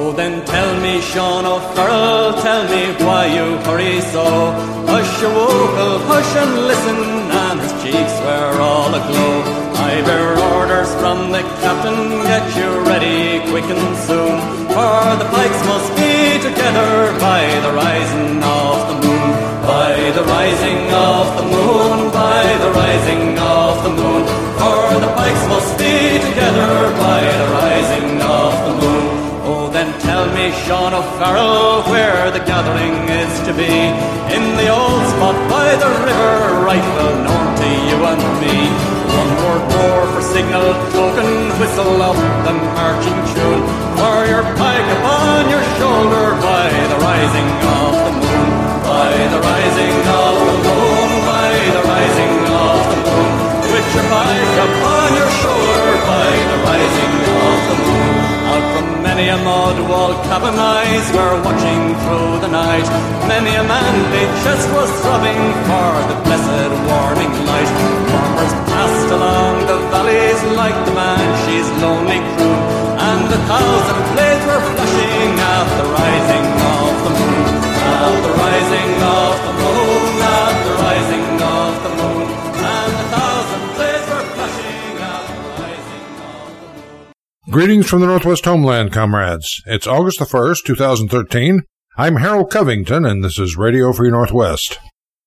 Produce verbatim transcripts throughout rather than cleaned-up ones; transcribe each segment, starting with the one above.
Oh, then tell me, Sean O'Farrell, tell me why you hurry so. Hush your wokel, hush and listen, and his cheeks were all aglow. I bear orders from the captain, get you ready quick and soon, for the pikes must be together by the rising of the moon. By the rising of the moon, by the rising of the moon, for the pikes must be together by the rising of the moon. Oh, then tell me, Sean O'Farrell, where the gathering is to be. In the old spot by the river, right well known to you and me. One more roar for signal token, whistle up the marching tune, for your pike upon your shoulder by the rising of the moon. By the rising of the moon, by the rising of the moon, with your pike upon your shoulder by the rising of the moon. Out from many a mud wall cabin eyes were watching through the night. Many a man-made chest was throbbing for the blessed warming light. Farmers passed along the valleys like the Banshee's lonely croon, and a thousand blades were flashing at the rising of the moon. At the rising of the moon, at the rising of the moon, and a thousand blades were flashing at the rising of the moon. Greetings from the Northwest Homeland, comrades. It's August the first, two thousand thirteen. I'm Harold Covington, and this is Radio Free Northwest.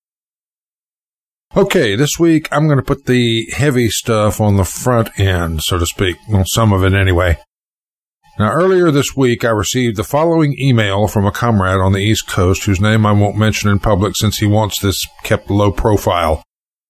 Okay, this week I'm going to put the heavy stuff on the front end, so to speak. Well, some of it anyway. Now, earlier this week I received the following email from a comrade on the East Coast whose name I won't mention in public since he wants this kept low profile.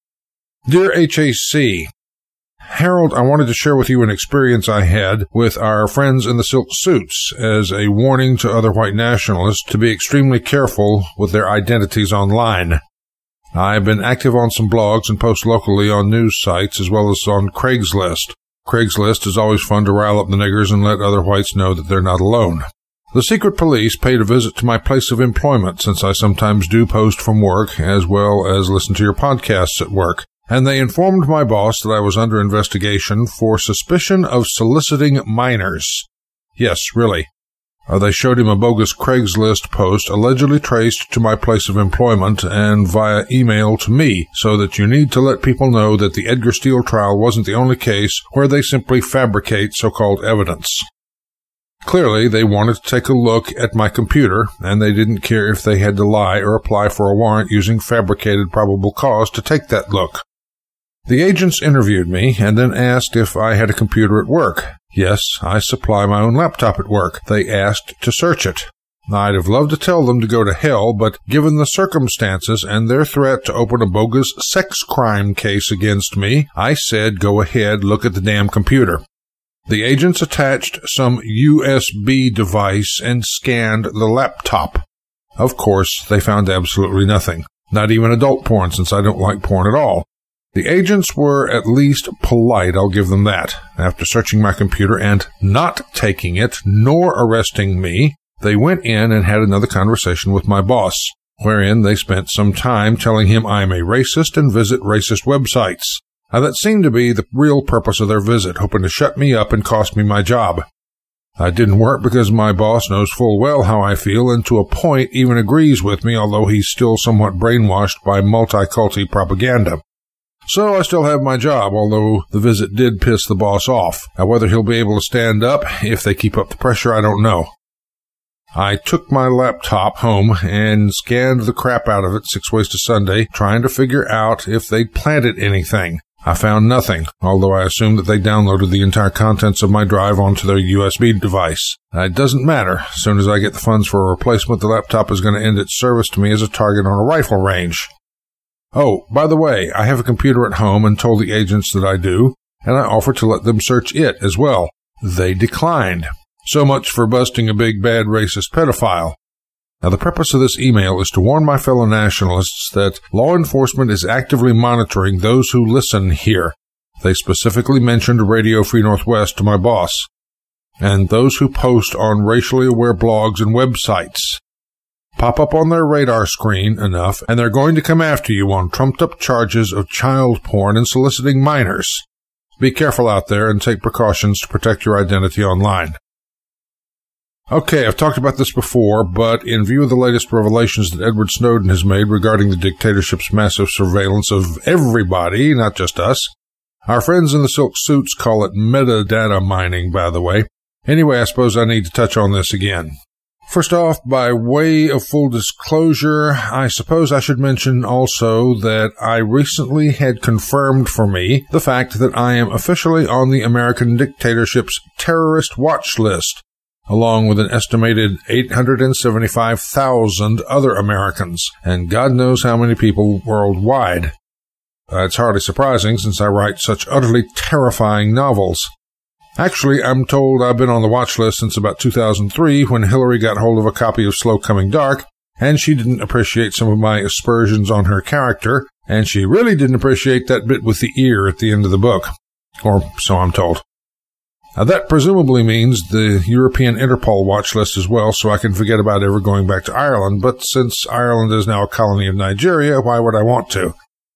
Dear H A C, Harold, I wanted to share with you an experience I had with our friends in the silk suits as a warning to other white nationalists to be extremely careful with their identities online. I've been active on some blogs and post locally on news sites as well as on Craigslist. Craigslist is always fun to rile up the niggers and let other whites know that they're not alone. The secret police paid a visit to my place of employment since I sometimes do post from work as well as listen to your podcasts at work, and they informed my boss that I was under investigation for suspicion of soliciting minors. Yes, really. Uh, they showed him a bogus Craigslist post allegedly traced to my place of employment and via email to me, so that you need to let people know that the Edgar Steele trial wasn't the only case where they simply fabricate so-called evidence. Clearly, they wanted to take a look at my computer, and they didn't care if they had to lie or apply for a warrant using fabricated probable cause to take that look. The agents interviewed me and then asked if I had a computer at work. Yes, I supply my own laptop at work. They asked to search it. I'd have loved to tell them to go to hell, but given the circumstances and their threat to open a bogus sex crime case against me, I said go ahead, look at the damn computer. The agents attached some U S B device and scanned the laptop. Of course, they found absolutely nothing. Not even adult porn, since I don't like porn at all. The agents were at least polite, I'll give them that. After searching my computer and not taking it, nor arresting me, they went in and had another conversation with my boss, wherein they spent some time telling him I'm a racist and visit racist websites. Now, that seemed to be the real purpose of their visit, hoping to shut me up and cost me my job. It didn't work because my boss knows full well how I feel and to a point even agrees with me, although he's still somewhat brainwashed by multi-culti propaganda. So I still have my job, although the visit did piss the boss off. Now, whether he'll be able to stand up if they keep up the pressure, I don't know. I took my laptop home and scanned the crap out of it six ways to Sunday, trying to figure out if they'd planted anything. I found nothing, although I assumed that they downloaded the entire contents of my drive onto their U S B device. It doesn't matter. As soon as I get the funds for a replacement, the laptop is going to end its service to me as a target on a rifle range. Oh, by the way, I have a computer at home and told the agents that I do, and I offered to let them search it as well. They declined. So much for busting a big bad racist pedophile. Now, the purpose of this email is to warn my fellow nationalists that law enforcement is actively monitoring those who listen here. They specifically mentioned Radio Free Northwest to my boss, and those who post on racially aware blogs and websites. Pop up on their radar screen enough, and they're going to come after you on trumped-up charges of child porn and soliciting minors. Be careful out there and take precautions to protect your identity online. Okay, I've talked about this before, but in view of the latest revelations that Edward Snowden has made regarding the dictatorship's massive surveillance of everybody, not just us, our friends in the silk suits call it metadata mining, by the way. Anyway, I suppose I need to touch on this again. First off, by way of full disclosure, I suppose I should mention also that I recently had confirmed for me the fact that I am officially on the American dictatorship's terrorist watch list, along with an estimated eight hundred seventy-five thousand other Americans, and God knows how many people worldwide. Uh, it's hardly surprising since I write such utterly terrifying novels. Actually, I'm told I've been on the watch list since about two thousand three when Hillary got hold of a copy of Slow Coming Dark, and she didn't appreciate some of my aspersions on her character, and she really didn't appreciate that bit with the ear at the end of the book. Or so I'm told. Now, that presumably means the European Interpol watch list as well, so I can forget about ever going back to Ireland, but since Ireland is now a colony of Nigeria, why would I want to?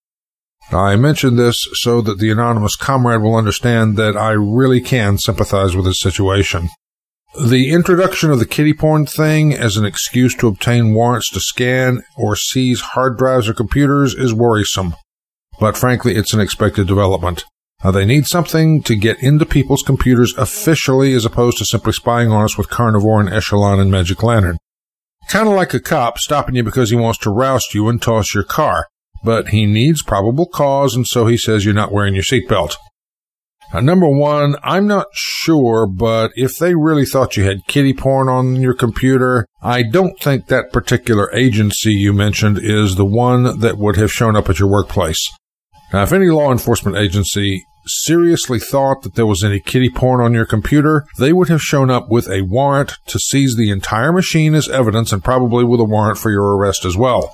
I mention this so that the anonymous comrade will understand that I really can sympathize with his situation. The introduction of the kiddie porn thing as an excuse to obtain warrants to scan or seize hard drives or computers is worrisome, but frankly it's an expected development. Now, they need something to get into people's computers officially as opposed to simply spying on us with Carnivore and Echelon and Magic Lantern. Kind of like a cop stopping you because he wants to roust you and toss your car. But he needs probable cause, and so he says you're not wearing your seatbelt. Now, number one, I'm not sure, but if they really thought you had kiddie porn on your computer, I don't think that particular agency you mentioned is the one that would have shown up at your workplace. Now, if any law enforcement agency seriously thought that there was any kiddie porn on your computer, they would have shown up with a warrant to seize the entire machine as evidence and probably with a warrant for your arrest as well.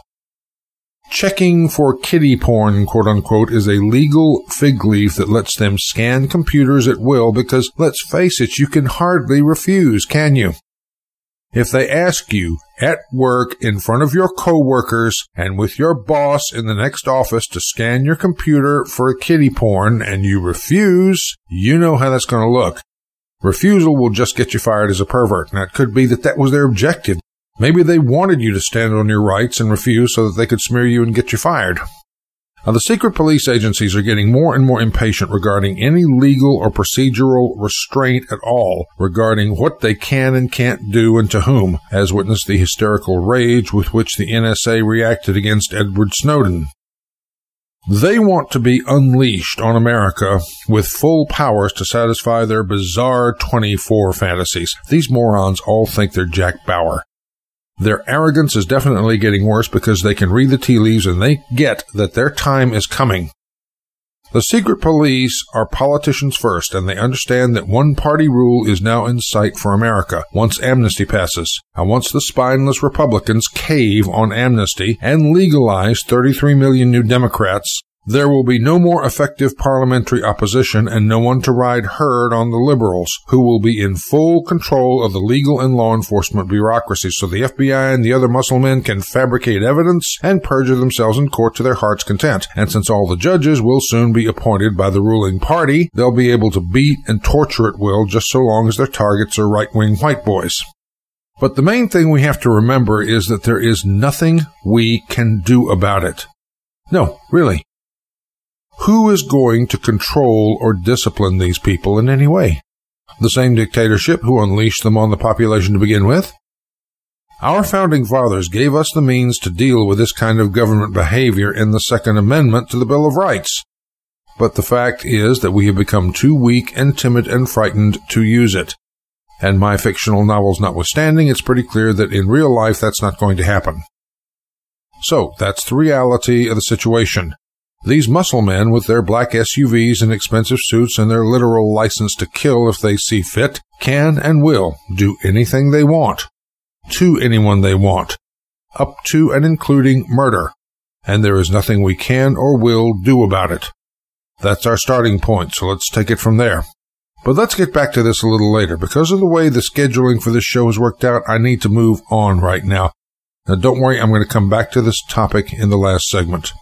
Checking for kiddie porn, quote-unquote, is a legal fig leaf that lets them scan computers at will because, let's face it, you can hardly refuse, can you? If they ask you, at work, in front of your coworkers, and with your boss in the next office to scan your computer for a kiddie porn, and you refuse, you know how that's going to look. Refusal will just get you fired as a pervert, and it could be that that was their objective. Maybe they wanted you to stand on your rights and refuse so that they could smear you and get you fired. Now, the secret police agencies are getting more and more impatient regarding any legal or procedural restraint at all regarding what they can and can't do and to whom, as witnessed the hysterical rage with which the N S A reacted against Edward Snowden. They want to be unleashed on America with full powers to satisfy their bizarre twenty-four fantasies. These morons all think they're Jack Bauer. Their arrogance is definitely getting worse because they can read the tea leaves and they get that their time is coming. The secret police are politicians first, and they understand that one-party rule is now in sight for America once amnesty passes. And once the spineless Republicans cave on amnesty and legalize thirty-three million new Democrats, there will be no more effective parliamentary opposition and no one to ride herd on the liberals, who will be in full control of the legal and law enforcement bureaucracy, so the F B I and the other muscle men can fabricate evidence and perjure themselves in court to their heart's content. And since all the judges will soon be appointed by the ruling party, they'll be able to beat and torture at will just so long as their targets are right-wing white boys. But the main thing we have to remember is that there is nothing we can do about it. No, really. Who is going to control or discipline these people in any way? The same dictatorship who unleashed them on the population to begin with? Our founding fathers gave us the means to deal with this kind of government behavior in the Second Amendment to the Bill of Rights. But the fact is that we have become too weak and timid and frightened to use it. And my fictional novels notwithstanding, it's pretty clear that in real life that's not going to happen. So, that's the reality of the situation. These muscle men with their black S U Vs and expensive suits and their literal license to kill if they see fit can and will do anything they want, to anyone they want, up to and including murder, and there is nothing we can or will do about it. That's our starting point, so let's take it from there. But let's get back to this a little later. Because of the way the scheduling for this show has worked out, I need to move on right now. Now, don't worry, I'm going to come back to this topic in the last segment.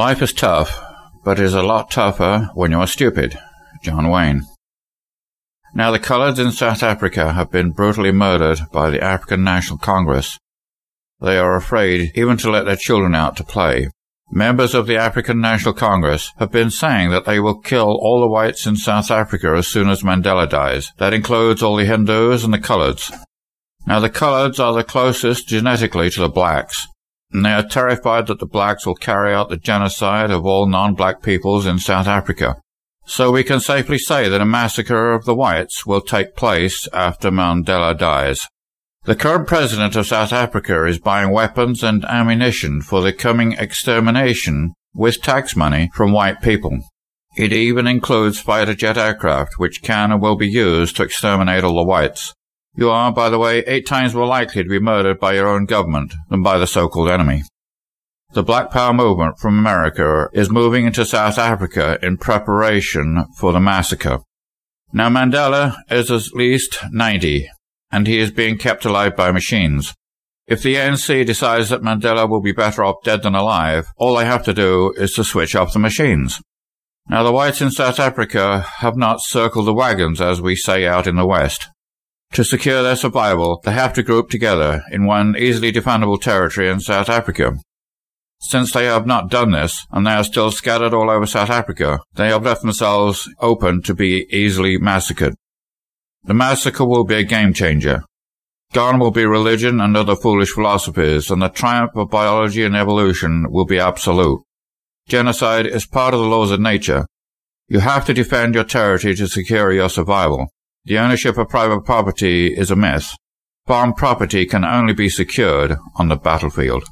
Life is tough, but it is a lot tougher when you are stupid. John Wayne. Now, the coloureds in South Africa have been brutally murdered by the African National Congress. They are afraid even to let their children out to play. Members of the African National Congress have been saying that they will kill all the whites in South Africa as soon as Mandela dies. That includes all the Hindus and the coloureds. Now, the coloureds are the closest genetically to the blacks, and they are terrified that the blacks will carry out the genocide of all non-black peoples in South Africa. So we can safely say that a massacre of the whites will take place after Mandela dies. The current president of South Africa is buying weapons and ammunition for the coming extermination with tax money from white people. It even includes fighter jet aircraft, which can and will be used to exterminate all the whites. You are, by the way, eight times more likely to be murdered by your own government than by the so-called enemy. The Black Power movement from America is moving into South Africa in preparation for the massacre. Now, Mandela is at least ninety. And he is being kept alive by machines. If the A N C decides that Mandela will be better off dead than alive, all they have to do is to switch off the machines. Now, the whites in South Africa have not circled the wagons, as we say out in the West. To secure their survival, they have to group together in one easily defendable territory in South Africa. Since they have not done this, and they are still scattered all over South Africa, they have left themselves open to be easily massacred. The massacre will be a game-changer. Gone will be religion and other foolish philosophies, and the triumph of biology and evolution will be absolute. Genocide is part of the laws of nature. You have to defend your territory to secure your survival. The ownership of private property is a myth. Farm property can only be secured on the battlefield.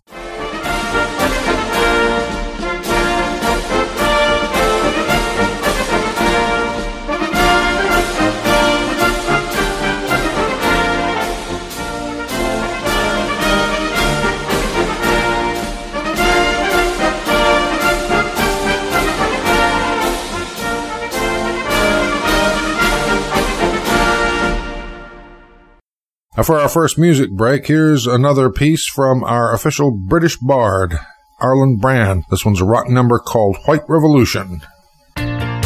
For our first music break, here's another piece from our official British bard, Arlen Brand. This one's a rock number called White Revolution. The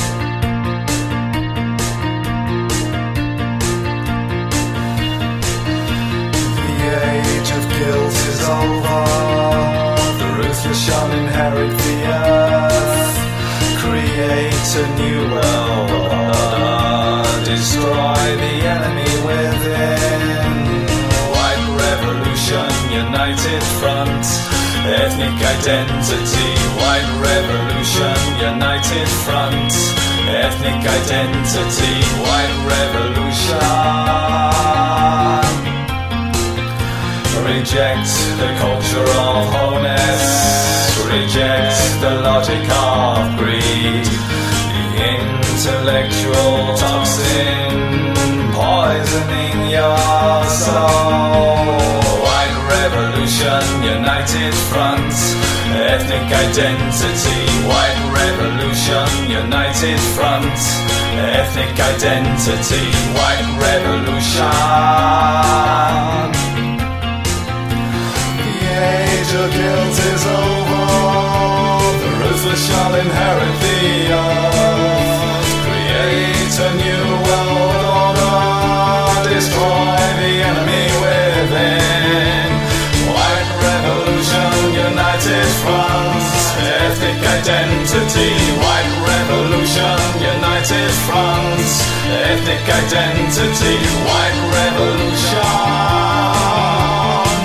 age of guilt is over. The ruthless shall inherit the earth. Create a new world order. Destroy the enemy within. United Front, ethnic identity, white revolution. United Front, ethnic identity, white revolution. Reject the culture of wholeness, reject the logic of greed, the intellectual toxin poisoning your soul. Revolution, United Front, ethnic identity, white revolution, United Front, ethnic identity, white revolution. The age of guilt is over, the ruthless shall inherit the earth. Create a new world order, destroy the enemy within. United Front, ethnic identity, white revolution. United Front, ethnic identity, white revolution.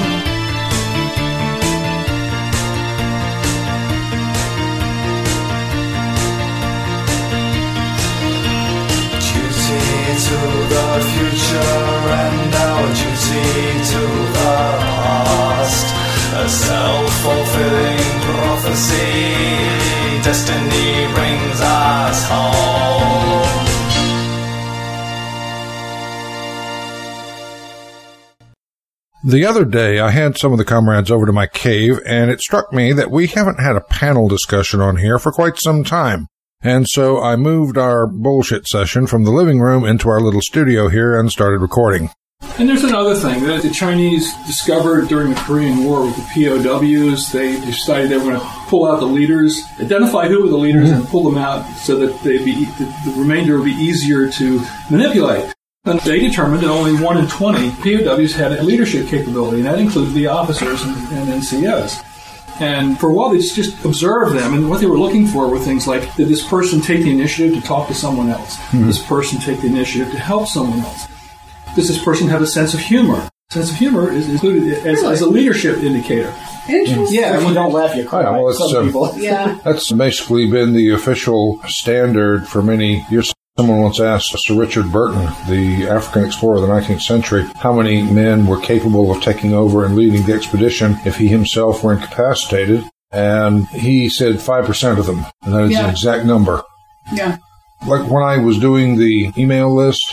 Duty to the future and our duty to the past. A self-fulfilling prophecy, destiny brings us home. The other day, I had some of the comrades over to my cave, and it struck me that we haven't had a panel discussion on here for quite some time. And so I moved our bullshit session from the living room into our little studio here and started recording. And there's another thing that the Chinese discovered during the Korean War with the P O Ws. They decided they were going to pull out the leaders, identify who were the leaders, mm-hmm. and pull them out so that they be the, the remainder would be easier to manipulate. And they determined that only one in twenty P O Ws had a leadership capability, and that included the officers and, and N C Os. And for a while, they just observed them, and what they were looking for were things like, did this person take the initiative to talk to someone else? Mm-hmm. Does this person take the initiative to help someone else? Does this person have a sense of humor? Sense of humor is included as, really? as a leadership indicator. Interesting. Yeah, if you don't laugh, you cry. Yeah, well, Some um, people. Yeah. That's basically been the official standard for many years. Someone once asked Sir Richard Burton, the African explorer of the nineteenth century, how many men were capable of taking over and leading the expedition if he himself were incapacitated. And he said five percent of them. And that is yeah. the exact number. Yeah. Like when I was doing the email list,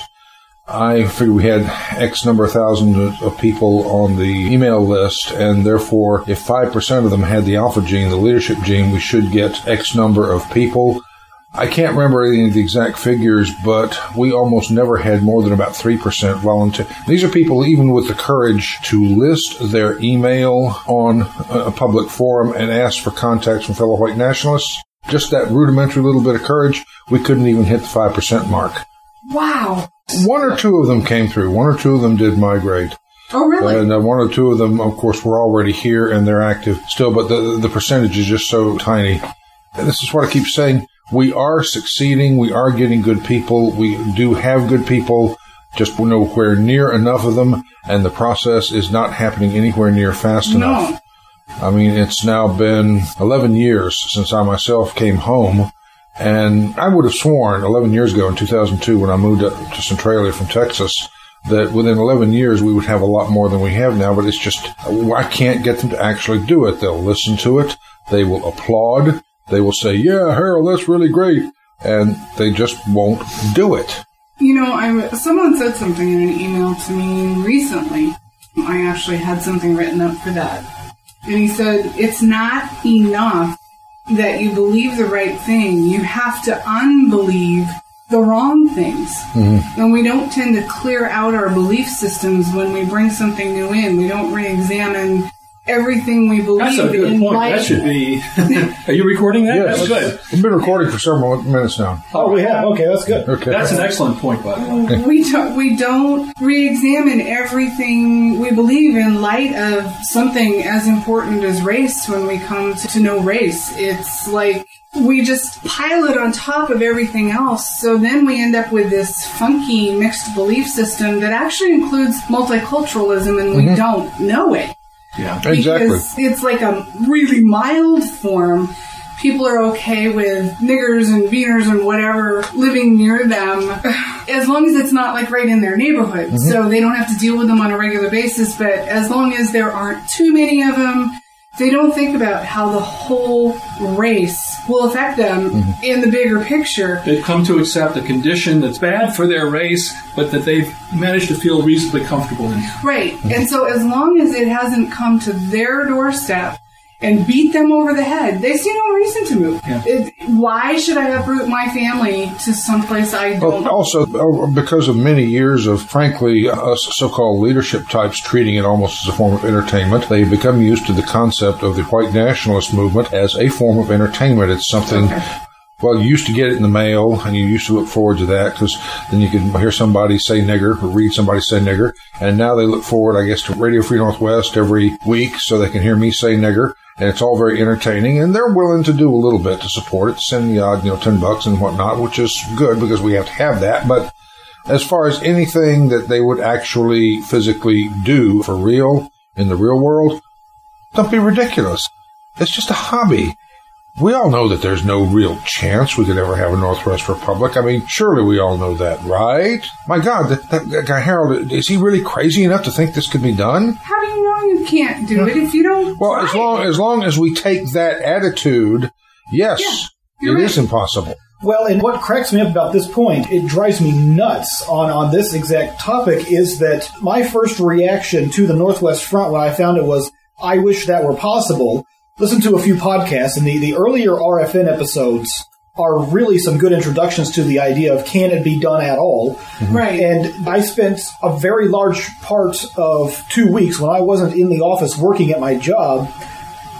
I figured we had X number of thousand of people on the email list, and therefore, if five percent of them had the alpha gene, the leadership gene, we should get X number of people. I can't remember any of the exact figures, but we almost never had more than about three percent volunteer. These are people even with the courage to list their email on a public forum and ask for contacts from fellow white nationalists. Just that rudimentary little bit of courage, we couldn't even hit the five percent mark. Wow. One or two of them came through. One or two of them did migrate. Oh, really? And uh, one or two of them, of course, were already here and they're active still, but the, the percentage is just so tiny. And this is what I keep saying. We are succeeding. We are getting good people. We do have good people, just nowhere near enough of them, and the process is not happening anywhere near fast no. enough. I mean, it's now been eleven years since I myself came home, and I would have sworn eleven years ago in two thousand two when I moved up to Centralia from Texas that within eleven years we would have a lot more than we have now, but it's just, I can't get them to actually do it. They'll listen to it. They will applaud. They will say, yeah, Harold, that's really great. And they just won't do it. You know, I, someone said something in an email to me recently. I actually had something written up for that. And he said, it's not enough that you believe the right thing. You have to unbelieve the wrong things. Mm-hmm. And we don't tend to clear out our belief systems when we bring something new in. We don't re-examine everything we believe. That's a good in point. life. That should be. Are you recording that? Yes. That's good. We've been recording for several minutes now. Oh, we have. Okay, that's good. Okay. That's an excellent point, by the way. We don't, we don't re-examine everything we believe in light of something as important as race when we come to, to know race. It's like we just pile it on top of everything else. So then we end up with this funky mixed belief system that actually includes multiculturalism, and we mm-hmm. don't know it. Yeah, exactly. Because it's like a really mild form. People are okay with niggers and beaners and whatever living near them, as long as it's not like right in their neighborhood. Mm-hmm. So they don't have to deal with them on a regular basis. But as long as there aren't too many of them, they don't think about how the whole race will affect them mm-hmm. in the bigger picture. They've come to accept a condition that's bad for their race, but that they've managed to feel reasonably comfortable in. Right. Mm-hmm. And so as long as it hasn't come to their doorstep and beat them over the head, they see no reason to move. Yeah. It, why should I uproot my family to someplace I don't... Well, also, because of many years of, frankly, us so-called leadership types treating it almost as a form of entertainment, they've become used to the concept of the white nationalist movement as a form of entertainment. It's something... Okay. Well, you used to get it in the mail, and you used to look forward to that, because then you could hear somebody say nigger, or read somebody say nigger, and now they look forward, I guess, to Radio Free Northwest every week so they can hear me say nigger, and it's all very entertaining, and they're willing to do a little bit to support it, send the odd, you know, ten bucks and whatnot, which is good, because we have to have that, but as far as anything that they would actually physically do for real, in the real world, don't be ridiculous. It's just a hobby. We all know that there's no real chance we could ever have a Northwest Republic. I mean, surely we all know that, right? My God, that, that, that guy Harold, is he really crazy enough to think this could be done? How do you know you can't do it if you don't Well, as long, as long as we take that attitude, yes, yeah, it right. is impossible. Well, and what cracks me up about this point, it drives me nuts on, on this exact topic, is that my first reaction to the Northwest Front when I found it was, I wish that were possible. Listen to a few podcasts, and the, the earlier R F N episodes are really some good introductions to the idea of can it be done at all. Mm-hmm. Right. And I spent a very large part of two weeks when I wasn't in the office working at my job.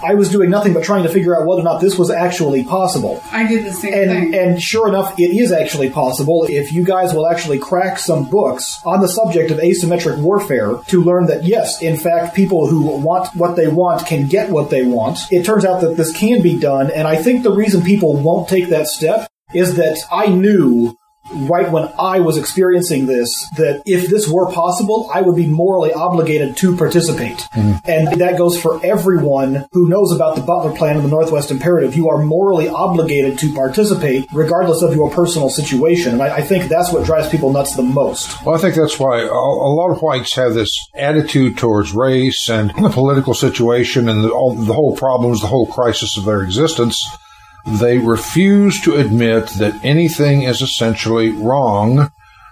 I was doing nothing but trying to figure out whether or not this was actually possible. I did the same and, thing. And sure enough, it is actually possible if you guys will actually crack some books on the subject of asymmetric warfare to learn that, yes, in fact, people who want what they want can get what they want. It turns out that this can be done, and I think the reason people won't take that step is that I knew right when I was experiencing this, that if this were possible, I would be morally obligated to participate. Mm. And that goes for everyone who knows about the Butler Plan and the Northwest Imperative. You are morally obligated to participate, regardless of your personal situation. And I, I think that's what drives people nuts the most. Well, I think that's why a, a lot of whites have this attitude towards race and the political situation and the, all, the whole problems, the whole crisis of their existence. They refuse to admit that anything is essentially wrong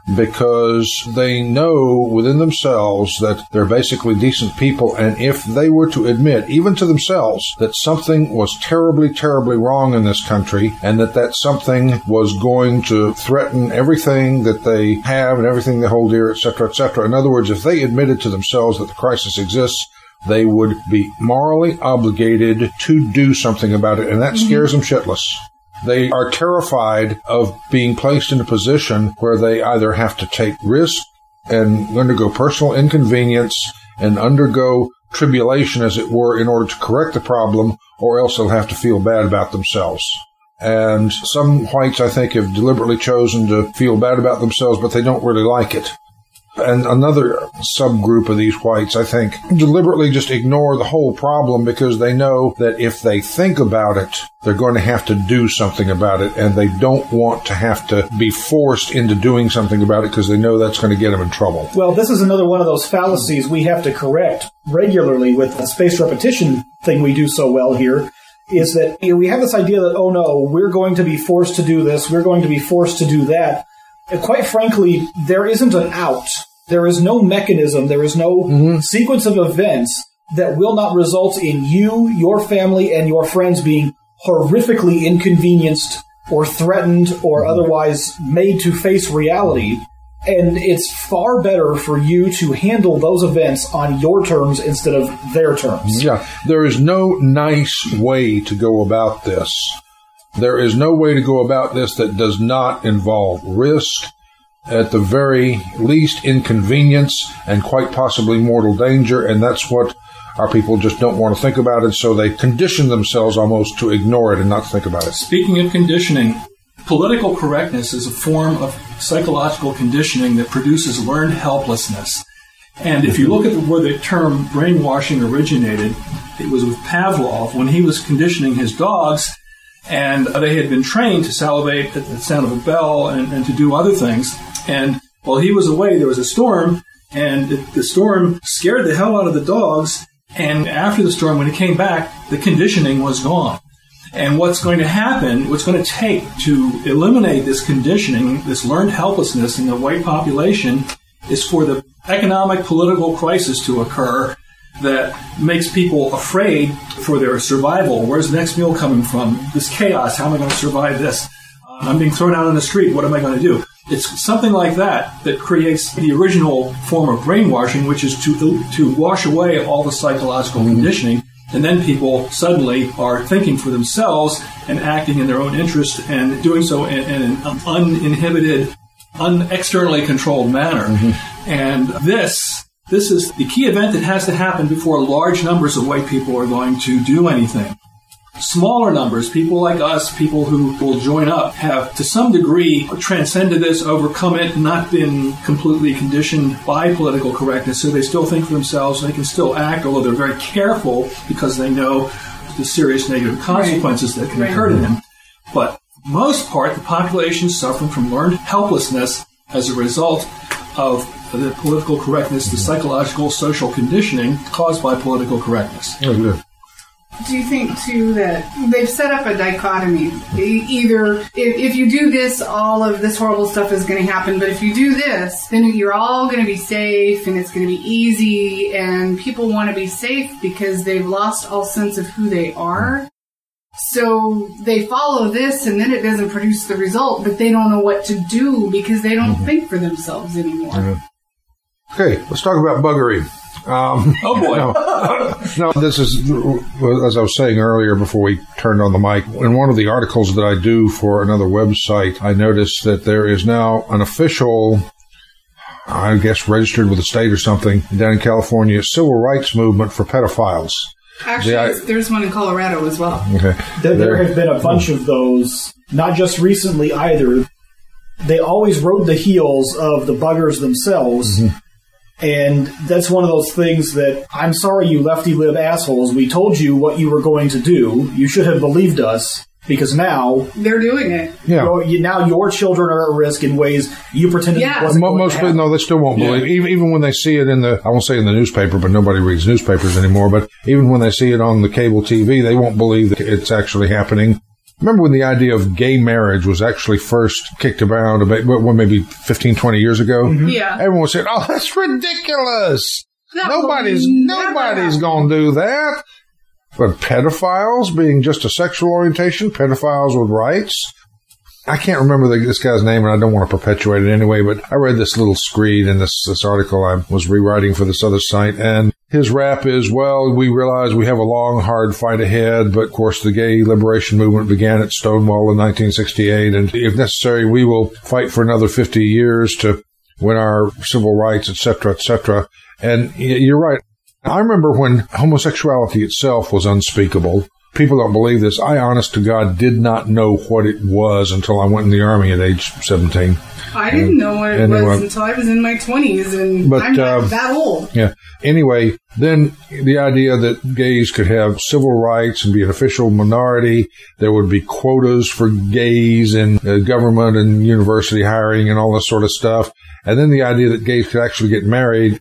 because they know within themselves that they're basically decent people. And if they were to admit, even to themselves, that something was terribly, terribly wrong in this country and that that something was going to threaten everything that they have and everything they hold dear, et cetera, et cetera. In other words, if they admitted to themselves that the crisis exists, they would be morally obligated to do something about it, and that mm-hmm. scares them shitless. They are terrified of being placed in a position where they either have to take risk and undergo personal inconvenience and undergo tribulation, as it were, in order to correct the problem, or else they'll have to feel bad about themselves. And some whites, I think, have deliberately chosen to feel bad about themselves, but they don't really like it. And another subgroup of these whites, I think, deliberately just ignore the whole problem because they know that if they think about it, they're going to have to do something about it, and they don't want to have to be forced into doing something about it because they know that's going to get them in trouble. Well, this is another one of those fallacies we have to correct regularly with the spaced repetition thing we do so well here, is that you know, we have this idea that, oh no, we're going to be forced to do this, we're going to be forced to do that. Quite frankly, there isn't an out. There is no mechanism, there is no mm-hmm. sequence of events that will not result in you, your family, and your friends being horrifically inconvenienced or threatened or otherwise made to face reality. And it's far better for you to handle those events on your terms instead of their terms. Yeah, there is no nice way to go about this. There is no way to go about this that does not involve risk, at the very least inconvenience, and quite possibly mortal danger, and that's what our people just don't want to think about, and so they condition themselves almost to ignore it and not think about it. Speaking of conditioning, political correctness is a form of psychological conditioning that produces learned helplessness. And if you look at where the term brainwashing originated, it was with Pavlov when he was conditioning his dogs, and they had been trained to salivate at the sound of a bell and, and to do other things. And while he was away, there was a storm, and the, the storm scared the hell out of the dogs. And after the storm, when he came back, the conditioning was gone. And what's going to happen, what's going to take to eliminate this conditioning, this learned helplessness in the white population, is for the economic political crisis to occur that makes people afraid for their survival. Where's the next meal coming from? This chaos, how am I going to survive this? Uh, I'm being thrown out on the street, what am I going to do? It's something like that that creates the original form of brainwashing, which is to to wash away all the psychological mm-hmm. conditioning, and then people suddenly are thinking for themselves and acting in their own interest and doing so in, in an uninhibited, un- externally controlled manner. Mm-hmm. And this... This is the key event that has to happen before large numbers of white people are going to do anything. Smaller numbers, people like us, people who will join up, have to some degree transcended this, overcome it, not been completely conditioned by political correctness, so they still think for themselves, they can still act, although they're very careful because they know the serious negative consequences right. that can right. occur to them. But most part, the population is suffering from learned helplessness as a result of the political correctness, the psychological, social conditioning caused by political correctness. Oh, good. Do you think, too, that they've set up a dichotomy? Either if, if you do this, all of this horrible stuff is going to happen, but if you do this, then you're all going to be safe and it's going to be easy, and people want to be safe because they've lost all sense of who they are. So they follow this, and then it doesn't produce the result, but they don't know what to do because they don't mm-hmm. think for themselves anymore. Mm-hmm. Okay, let's talk about buggery. Um, Oh, boy. no, no, this is, as I was saying earlier before we turned on the mic, in one of the articles that I do for another website, I noticed that there is now an official, I guess registered with the state or something, down in California, civil rights movement for pedophiles. Actually, Yeah, I- it's- there's one in Colorado as well. Okay. There, there have been a bunch of those, not just recently either. They always rode the heels of the buggers themselves. Mm-hmm. And that's one of those things that, I'm sorry, you lefty lib assholes. We told you what you were going to do. You should have believed us, because now, They're doing it. Yeah. your- you, now your children are at risk in ways you pretended Yeah. wasn't Mo- going Most to people, happen. no, they still won't believe. Even, even when they see it in the, I won't say in the newspaper, but nobody reads newspapers anymore. But even when they see it on the cable T V, they won't believe that it's actually happening. Remember when the idea of gay marriage was actually first kicked around about, well, maybe fifteen, twenty years ago? Yeah. Everyone was saying, oh, that's ridiculous. That will Nobody's, never nobody's happen. going to do that. But pedophiles being just a sexual orientation, pedophiles with rights. I can't remember the, this guy's name, and I don't want to perpetuate it anyway, but I read this little screed in this, this article I was rewriting for this other site, and his rap is, well, we realize we have a long, hard fight ahead, but of course the gay liberation movement began at Stonewall in nineteen sixty-eight, and if necessary, we will fight for another fifty years to win our civil rights, et cetera, et cetera. And y- you're right. I remember when homosexuality itself was unspeakable. People don't believe this. I, honest to God, did not know what it was until I went in the Army at age seventeen. I didn't know what it Anyway. was until I was in my twenties, and But, I'm not uh, that old. Yeah. Anyway, then the idea that gays could have civil rights and be an official minority, there would be quotas for gays in uh, government and university hiring and all this sort of stuff. And then the idea that gays could actually get married.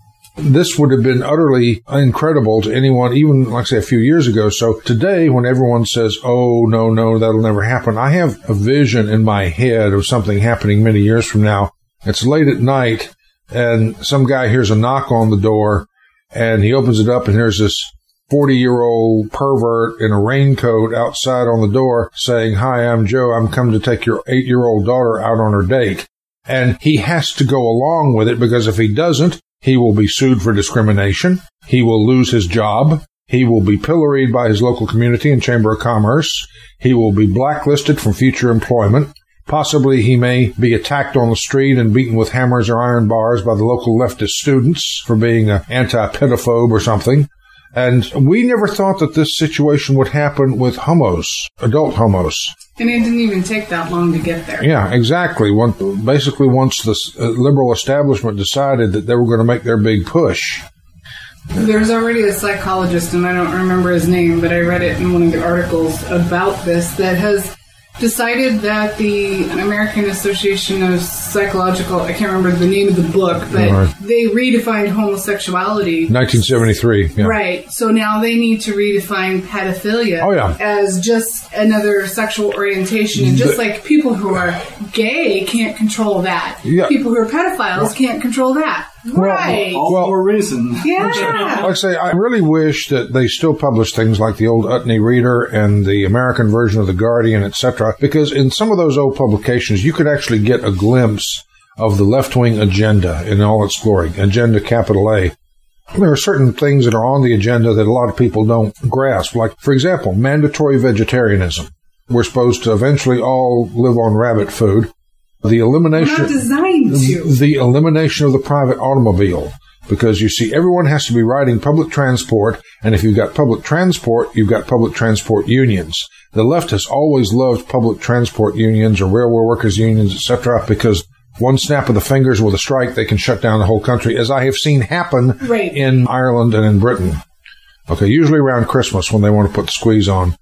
This would have been utterly incredible to anyone, even, like I say, a few years ago. So today, when everyone says, oh, no, no, that'll never happen, I have a vision in my head of something happening many years from now. It's late at night, and some guy hears a knock on the door, and he opens it up, and there's this forty-year-old pervert in a raincoat outside on the door saying, hi, I'm Joe. I'm come to take your eight-year-old daughter out on her date. And he has to go along with it, because if he doesn't, he will be sued for discrimination. He will lose his job. He will be pilloried by his local community and Chamber of Commerce. He will be blacklisted from future employment. Possibly he may be attacked on the street and beaten with hammers or iron bars by the local leftist students for being an anti-pedophobe or something. And we never thought that this situation would happen with homos, adult homos. And it didn't even take that long to get there. Yeah, exactly. One, basically, once the uh, liberal establishment decided that they were going to make their big push. There's already a psychologist, and I don't remember his name, but I read it in one of the articles about this, that has decided that the American Association of Psychological, I can't remember the name of the book, but Right. they redefined homosexuality. nineteen seventy-three. Yeah. Right. So now they need to redefine pedophilia Oh, yeah. as just another sexual orientation. And just The- like people who are gay can't control that. Yeah. People who are pedophiles can't control that. Right. All Well- for a reason. Yeah. Like I say, I really wish that they still publish things like the old Utne Reader and the American version of the Guardian, et cetera, because in some of those old publications, you could actually get a glimpse of the left-wing agenda in all its glory, agenda capital A. There are certain things that are on the agenda that a lot of people don't grasp, like, for example, mandatory vegetarianism. We're supposed to eventually all live on rabbit food. The We're elimination... not designed to. the elimination of the private automobile, because you see, everyone has to be riding public transport, and if you've got public transport, you've got public transport unions. The left has always loved public transport unions or railway workers unions, et cetera, because one snap of the fingers with a strike, they can shut down the whole country, as I have seen happen Right. in Ireland and in Britain. Okay, usually around Christmas when they want to put the squeeze on.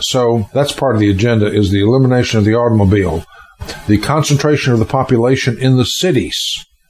So that's part of the agenda, is the elimination of the automobile. The concentration of the population in the cities,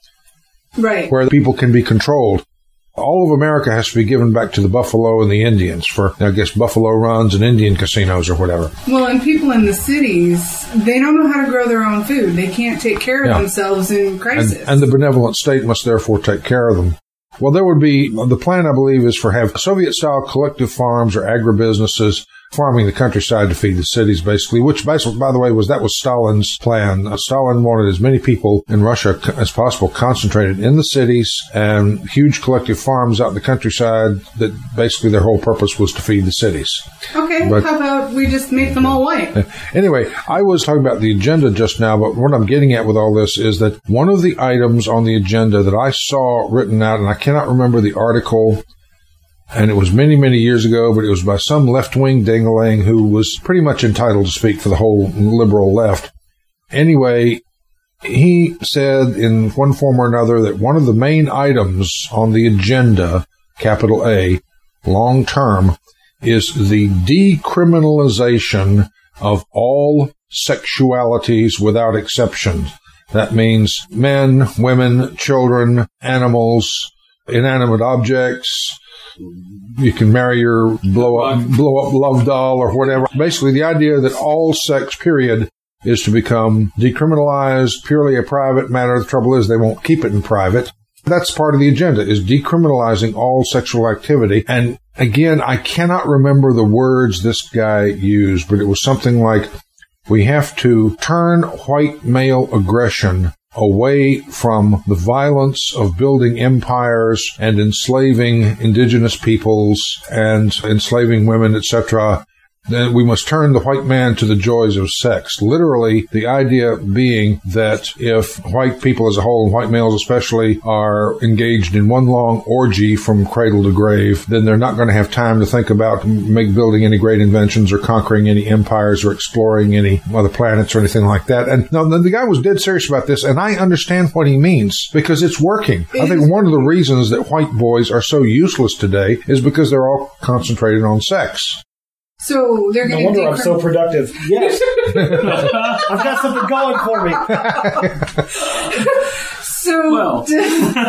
Right. where people can be controlled. All of America has to be given back to the Buffalo and the Indians for, I guess, Buffalo runs and Indian casinos or whatever. Well, and people in the cities, they don't know how to grow their own food. They can't take care of Yeah. themselves in And, crisis. and the benevolent state must therefore take care of them. Well, there would be, the plan, I believe, is for have Soviet-style collective farms or agribusinesses farming the countryside to feed the cities, basically, which, basically, by the way, was that was Stalin's plan. Uh, Stalin wanted as many people in Russia co- as possible concentrated in the cities and huge collective farms out in the countryside that basically their whole purpose was to feed the cities. Okay, But- how about we just make them all white? Anyway, I was talking about the agenda just now, but what I'm getting at with all this is that one of the items on the agenda that I saw written out, and I cannot remember the article, and it was many, many years ago, but it was by some left-wing ding-a-ling who was pretty much entitled to speak for the whole liberal left. Anyway, he said in one form or another that one of the main items on the agenda, capital A, long-term, is the decriminalization of all sexualities without exception. That means men, women, children, animals, inanimate objects. You can marry your blow up, blow up love doll or whatever. Basically, the idea that all sex, period, is to become decriminalized, purely a private matter. The trouble is they won't keep it in private. That's part of the agenda, is decriminalizing all sexual activity. And again, I cannot remember the words this guy used, but it was something like, we have to turn white male aggression away from the violence of building empires and enslaving indigenous peoples and enslaving women, et cetera. Then we must turn the white man to the joys of sex. Literally, the idea being that if white people as a whole, and white males especially, are engaged in one long orgy from cradle to grave, then they're not going to have time to think about make building any great inventions or conquering any empires or exploring any other planets or anything like that. And no, the guy was dead serious about this, and I understand what he means because it's working. I think one of the reasons that white boys are so useless today is because they're all concentrated on sex. So they're No going to wonder I'm so productive. Yes. I've got something going for me. So, Well. so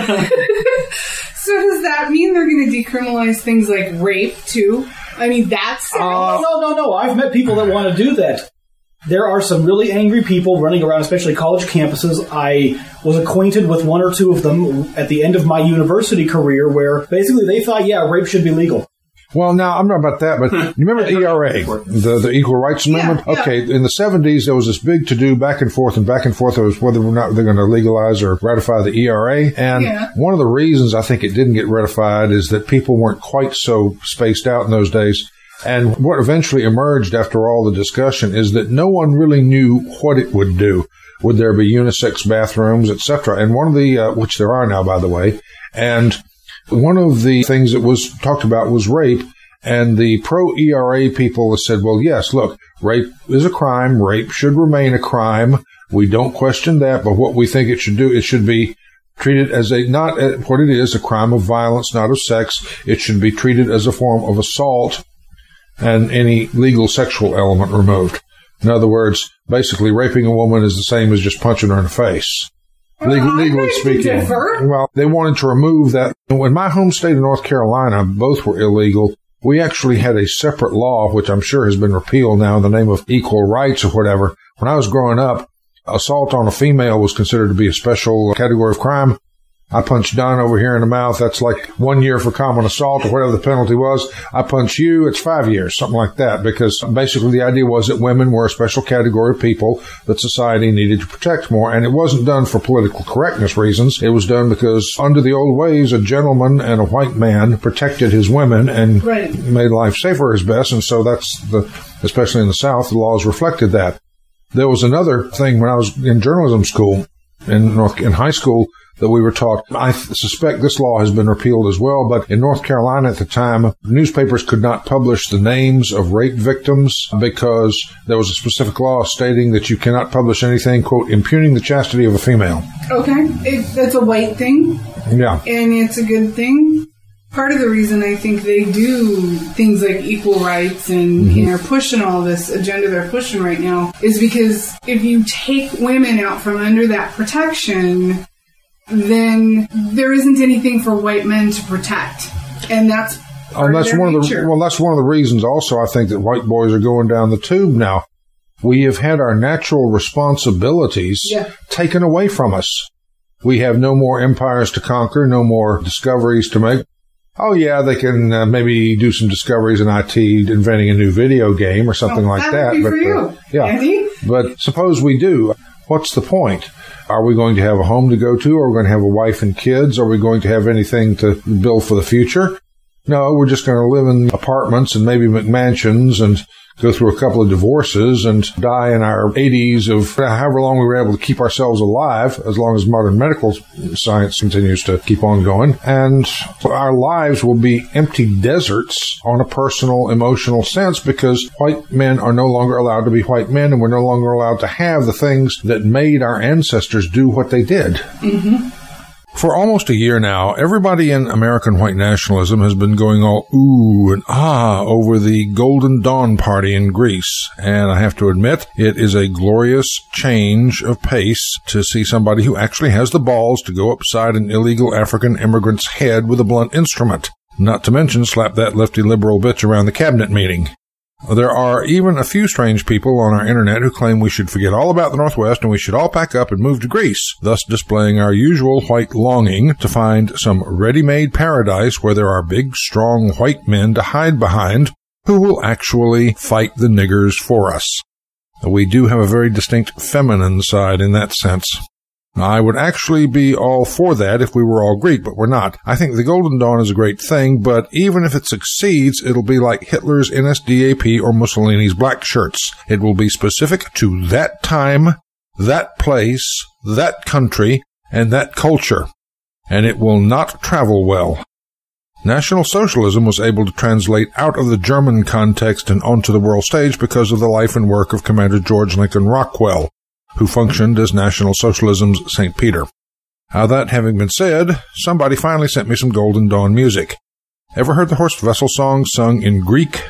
does that mean they're going to decriminalize things like rape too? I mean, that's Uh, no, no, no. I've met people that want to do that. There are some really angry people running around, especially college campuses. I was acquainted with one or two of them at the end of my university career where basically they thought, yeah, rape should be legal. Well, now, I'm not about that, but you remember the E R A, the, the Equal Rights Amendment? Yeah, yeah. Okay, in the seventies, there was this big to-do back and forth and back and forth as whether or not they're going to legalize or ratify the E R A. And Yeah. one of the reasons I think it didn't get ratified is that people weren't quite so spaced out in those days. And what eventually emerged after all the discussion is that no one really knew what it would do. Would there be unisex bathrooms, et cetera? And one of the, uh, which there are now, by the way, and one of the things that was talked about was rape, and the pro-E R A people said, well, yes, look, rape is a crime. Rape should remain a crime. We don't question that, but what we think it should do, it should be treated as a, not a, what it is, a crime of violence, not of sex. It should be treated as a form of assault and any legal sexual element removed. In other words, basically raping a woman is the same as just punching her in the face. Legal, I legally beg to speaking. differ. Well, they wanted to remove that. In my home state of North Carolina, both were illegal. We actually had a separate law, which I'm sure has been repealed now in the name of equal rights or whatever. When I was growing up, assault on a female was considered to be a special category of crime. I punched Don over here in the mouth. That's like one year for common assault or whatever the penalty was. I punch you, it's five years, something like that, because basically the idea was that women were a special category of people that society needed to protect more. And it wasn't done for political correctness reasons. It was done because under the old ways, a gentleman and a white man protected his women and Right. made life safer as best. And so that's the, especially in the South, the laws reflected that. There was another thing when I was in journalism school in North, in high school, that we were taught. I suspect this law has been repealed as well, but in North Carolina at the time, newspapers could not publish the names of rape victims because there was a specific law stating that you cannot publish anything, quote, impugning the chastity of a female. okay. It, that's a white thing, Yeah. and it's a good thing. Part of the reason I think they do things like equal rights and, Mm-hmm. and are pushing all this agenda they're pushing right now is because if you take women out from under that protection, then there isn't anything for white men to protect. And that's part And that's of their one of the nature. well, that's one of the reasons also I think that white boys are going down the tube now. We have had our natural responsibilities Yeah. taken away from us. We have no more empires to conquer, no more discoveries to make. oh yeah, they can uh, maybe do some discoveries in I T, inventing a new video game or something Oh, like that that. would be but for you, uh, yeah, Andy. but suppose we do. What's the point? Are we going to have a home to go to? Are we going to have a wife and kids? Are we going to have anything to build for the future? No, we're just going to live in apartments and maybe McMansions and go through a couple of divorces and die in our eighties of however long we were able to keep ourselves alive, as long as modern medical science continues to keep on going. And our lives will be empty deserts on a personal, emotional sense, because white men are no longer allowed to be white men, and we're no longer allowed to have the things that made our ancestors do what they did. Mm-hmm. For almost a year now, everybody in American white nationalism has been going all ooh and ah over the Golden Dawn Party in Greece. And I have to admit, it is a glorious change of pace to see somebody who actually has the balls to go upside an illegal African immigrant's head with a blunt instrument. Not to mention slap that lefty liberal bitch around the cabinet meeting. There are even a few strange people on our internet who claim we should forget all about the Northwest and we should all pack up and move to Greece, thus displaying our usual white longing to find some ready-made paradise where there are big, strong white men to hide behind who will actually fight the niggers for us. We do have a very distinct feminine side in that sense. I would actually be all for that if we were all Greek, but we're not. I think the Golden Dawn is a great thing, but even if it succeeds, it'll be like Hitler's N S D A P or Mussolini's black shirts. It will be specific to that time, that place, that country, and that culture. And it will not travel well. National Socialism was able to translate out of the German context and onto the world stage because of the life and work of Commander George Lincoln Rockwell, who functioned as National Socialism's Saint Peter. Now, that having been said, somebody finally sent me some Golden Dawn music. Ever heard the Horst Wessel song sung in Greek?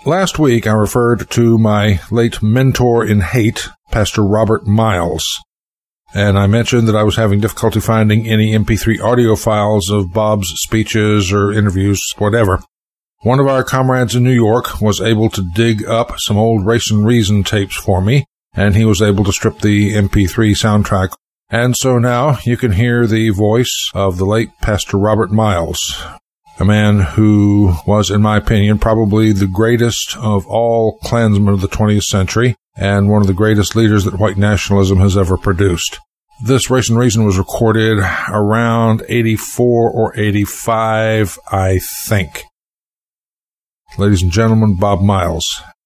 Last week, I referred to my late mentor in hate, Pastor Robert Miles, and I mentioned that I was having difficulty finding any M P three audio files of Bob's speeches or interviews, whatever. One of our comrades in New York was able to dig up some old Race and Reason tapes for me, and he was able to strip the M P three soundtrack. And so now you can hear the voice of the late Pastor Robert Miles, a man who was, in my opinion, probably the greatest of all Klansmen of the twentieth century, and one of the greatest leaders that white nationalism has ever produced. This Race and Reason was recorded around eighty-four or eighty-five, I think. Ladies and gentlemen, Bob Miles.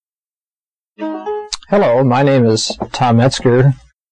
Hello, my name is Tom Metzger,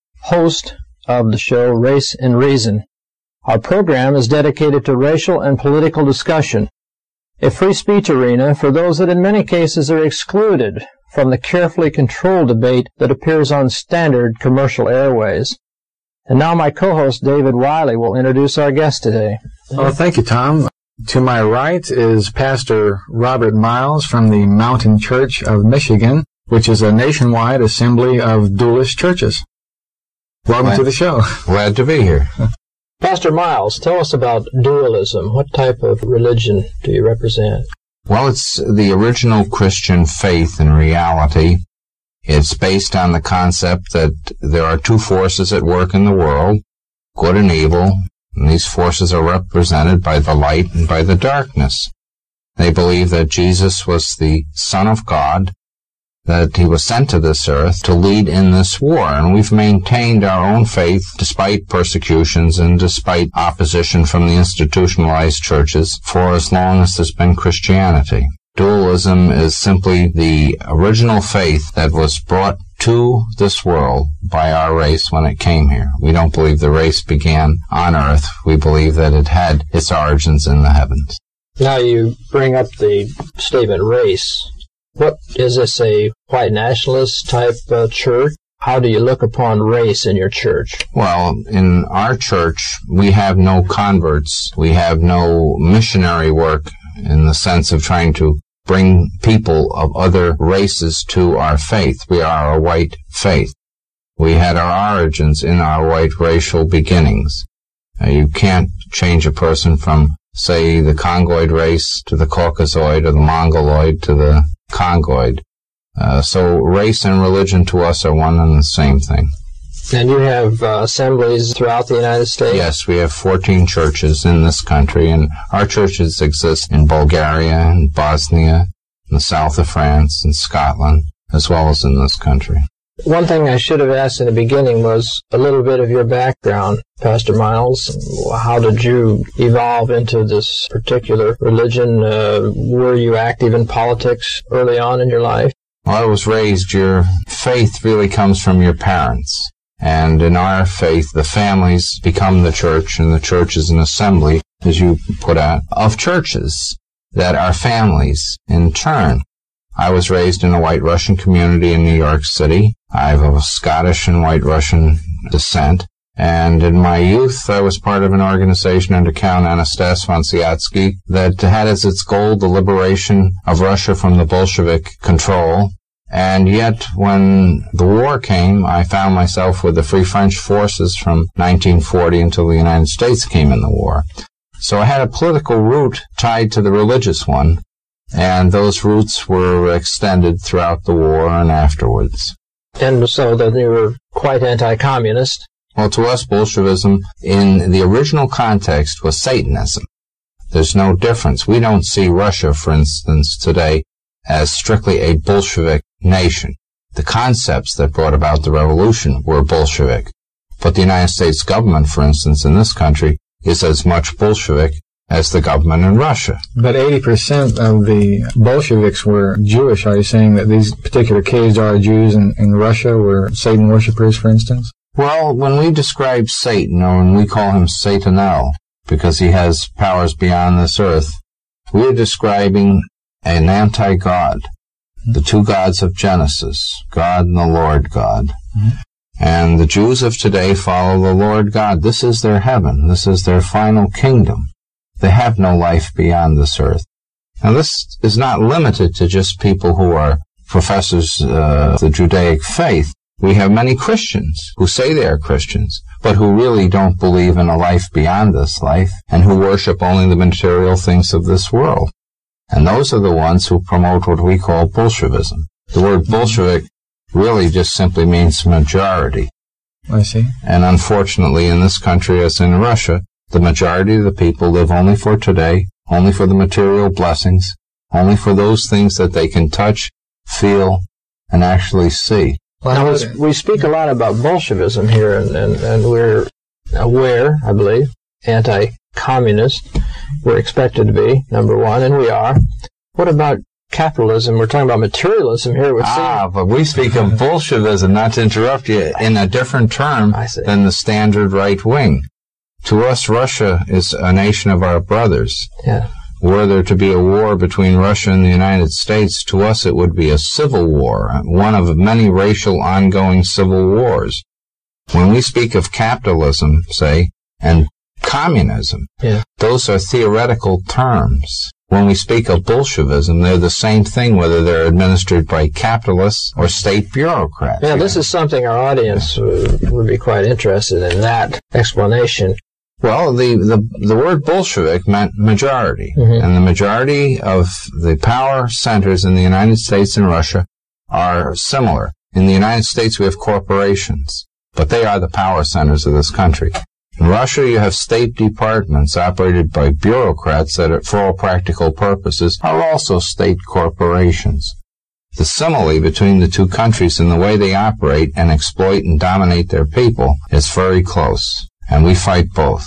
host of the show Race and Reason. Our program is dedicated to racial and political discussion, a free speech arena for those that in many cases are excluded from the carefully controlled debate that appears on standard commercial airways. And now my co-host David Wiley will introduce our guest today. Oh, thank you, Tom. To my right is Pastor Robert Miles from the Mountain Church of Michigan, which is a nationwide assembly of dualist churches. Welcome glad, to the show. Glad to be here. Pastor Miles, tell us about dualism. What type of religion do you represent? Well, it's the original Christian faith in reality. It's based on the concept that there are two forces at work in the world, good and evil, and these forces are represented by the light and by the darkness. They believe that Jesus was the Son of God, that he was sent to this earth to lead in this war, and we've maintained our own faith despite persecutions and despite opposition from the institutionalized churches for as long as there's been Christianity. Dualism is simply the original faith that was brought to this world by our race when it came here. We don't believe the race began on earth. We believe that it had its origins in the heavens. Now you bring up the statement race. What is this, a white nationalist type uh, church? How do you look upon race in your church? Well, in our church, we have no converts. We have no missionary work in the sense of trying to bring people of other races to our faith. We are a white faith. We had our origins in our white racial beginnings. Uh, you can't change a person from, say, the Congoid race to the Caucasoid or the Mongoloid to the Congoid. Uh, so race and religion to us are one and the same thing. And you have uh, assemblies throughout the United States? Yes, we have fourteen churches in this country, and our churches exist in Bulgaria and Bosnia, in the south of France and Scotland, as well as in this country. One thing I should have asked in the beginning was a little bit of your background, Pastor Miles. How did you evolve into this particular religion? Uh, were you active in politics early on in your life? Well, I was raised, your faith really comes from your parents. And in our faith, the families become the church, and the church is an assembly, as you put out, of churches that are families in turn. I was raised in a white Russian community in New York City. I have a Scottish and white Russian descent. And in my youth, I was part of an organization under Count Anastas von Siatsky that had as its goal the liberation of Russia from the Bolshevik control. And yet, when the war came, I found myself with the Free French forces from nineteen forty until the United States came in the war. So I had a political root tied to the religious one, and those roots were extended throughout the war and afterwards. And so then you were quite anti-communist? Well, to us, Bolshevism, in the original context, was Satanism. There's no difference. We don't see Russia, for instance, today as strictly a Bolshevik nation. The concepts that brought about the revolution were Bolshevik. But the United States government, for instance, in this country, is as much Bolshevik as the government in Russia. But eighty percent of the Bolsheviks were Jewish. Are you saying that these particular Khazar Jews in, in Russia were Satan worshippers, for instance? Well, when we describe Satan, or when we call him Satanel, because he has powers beyond this earth, we're describing an anti-God, the two gods of Genesis, God and the Lord God. Mm-hmm. And the Jews of today follow the Lord God. This is their heaven. This is their final kingdom. They have no life beyond this earth. Now, this is not limited to just people who are professors uh, of the Judaic faith. We have many Christians who say they are Christians, but who really don't believe in a life beyond this life, and who worship only the material things of this world. And those are the ones who promote what we call Bolshevism. The word Bolshevik really just simply means majority. I see. And unfortunately, in this country, as in Russia, the majority of the people live only for today, only for the material blessings, only for those things that they can touch, feel, and actually see. Now, we speak a lot about Bolshevism here, and, and, and we're aware, I believe, anti-communist. We're expected to be, number one, and we are. What about capitalism? We're talking about materialism here. Ah, but we speak of Bolshevism, not to interrupt you, in a different term than the standard right wing. To us, Russia is a nation of our brothers. Yeah. Were there to be a war between Russia and the United States, to us it would be a civil war, one of many racial ongoing civil wars. When we speak of capitalism, say, and communism, yeah. those are theoretical terms. When we speak of Bolshevism, they're the same thing, whether they're administered by capitalists or state bureaucrats. Yeah, this is something our audience would, would be quite interested in, that explanation. Well, the, the, the word Bolshevik meant majority, mm-hmm. and the majority of the power centers in the United States and Russia are similar. In the United States, we have corporations, but they are the power centers of this country. In Russia, you have state departments operated by bureaucrats that, are, for all practical purposes, are also state corporations. The simile between the two countries in the way they operate and exploit and dominate their people is very close. And we fight both.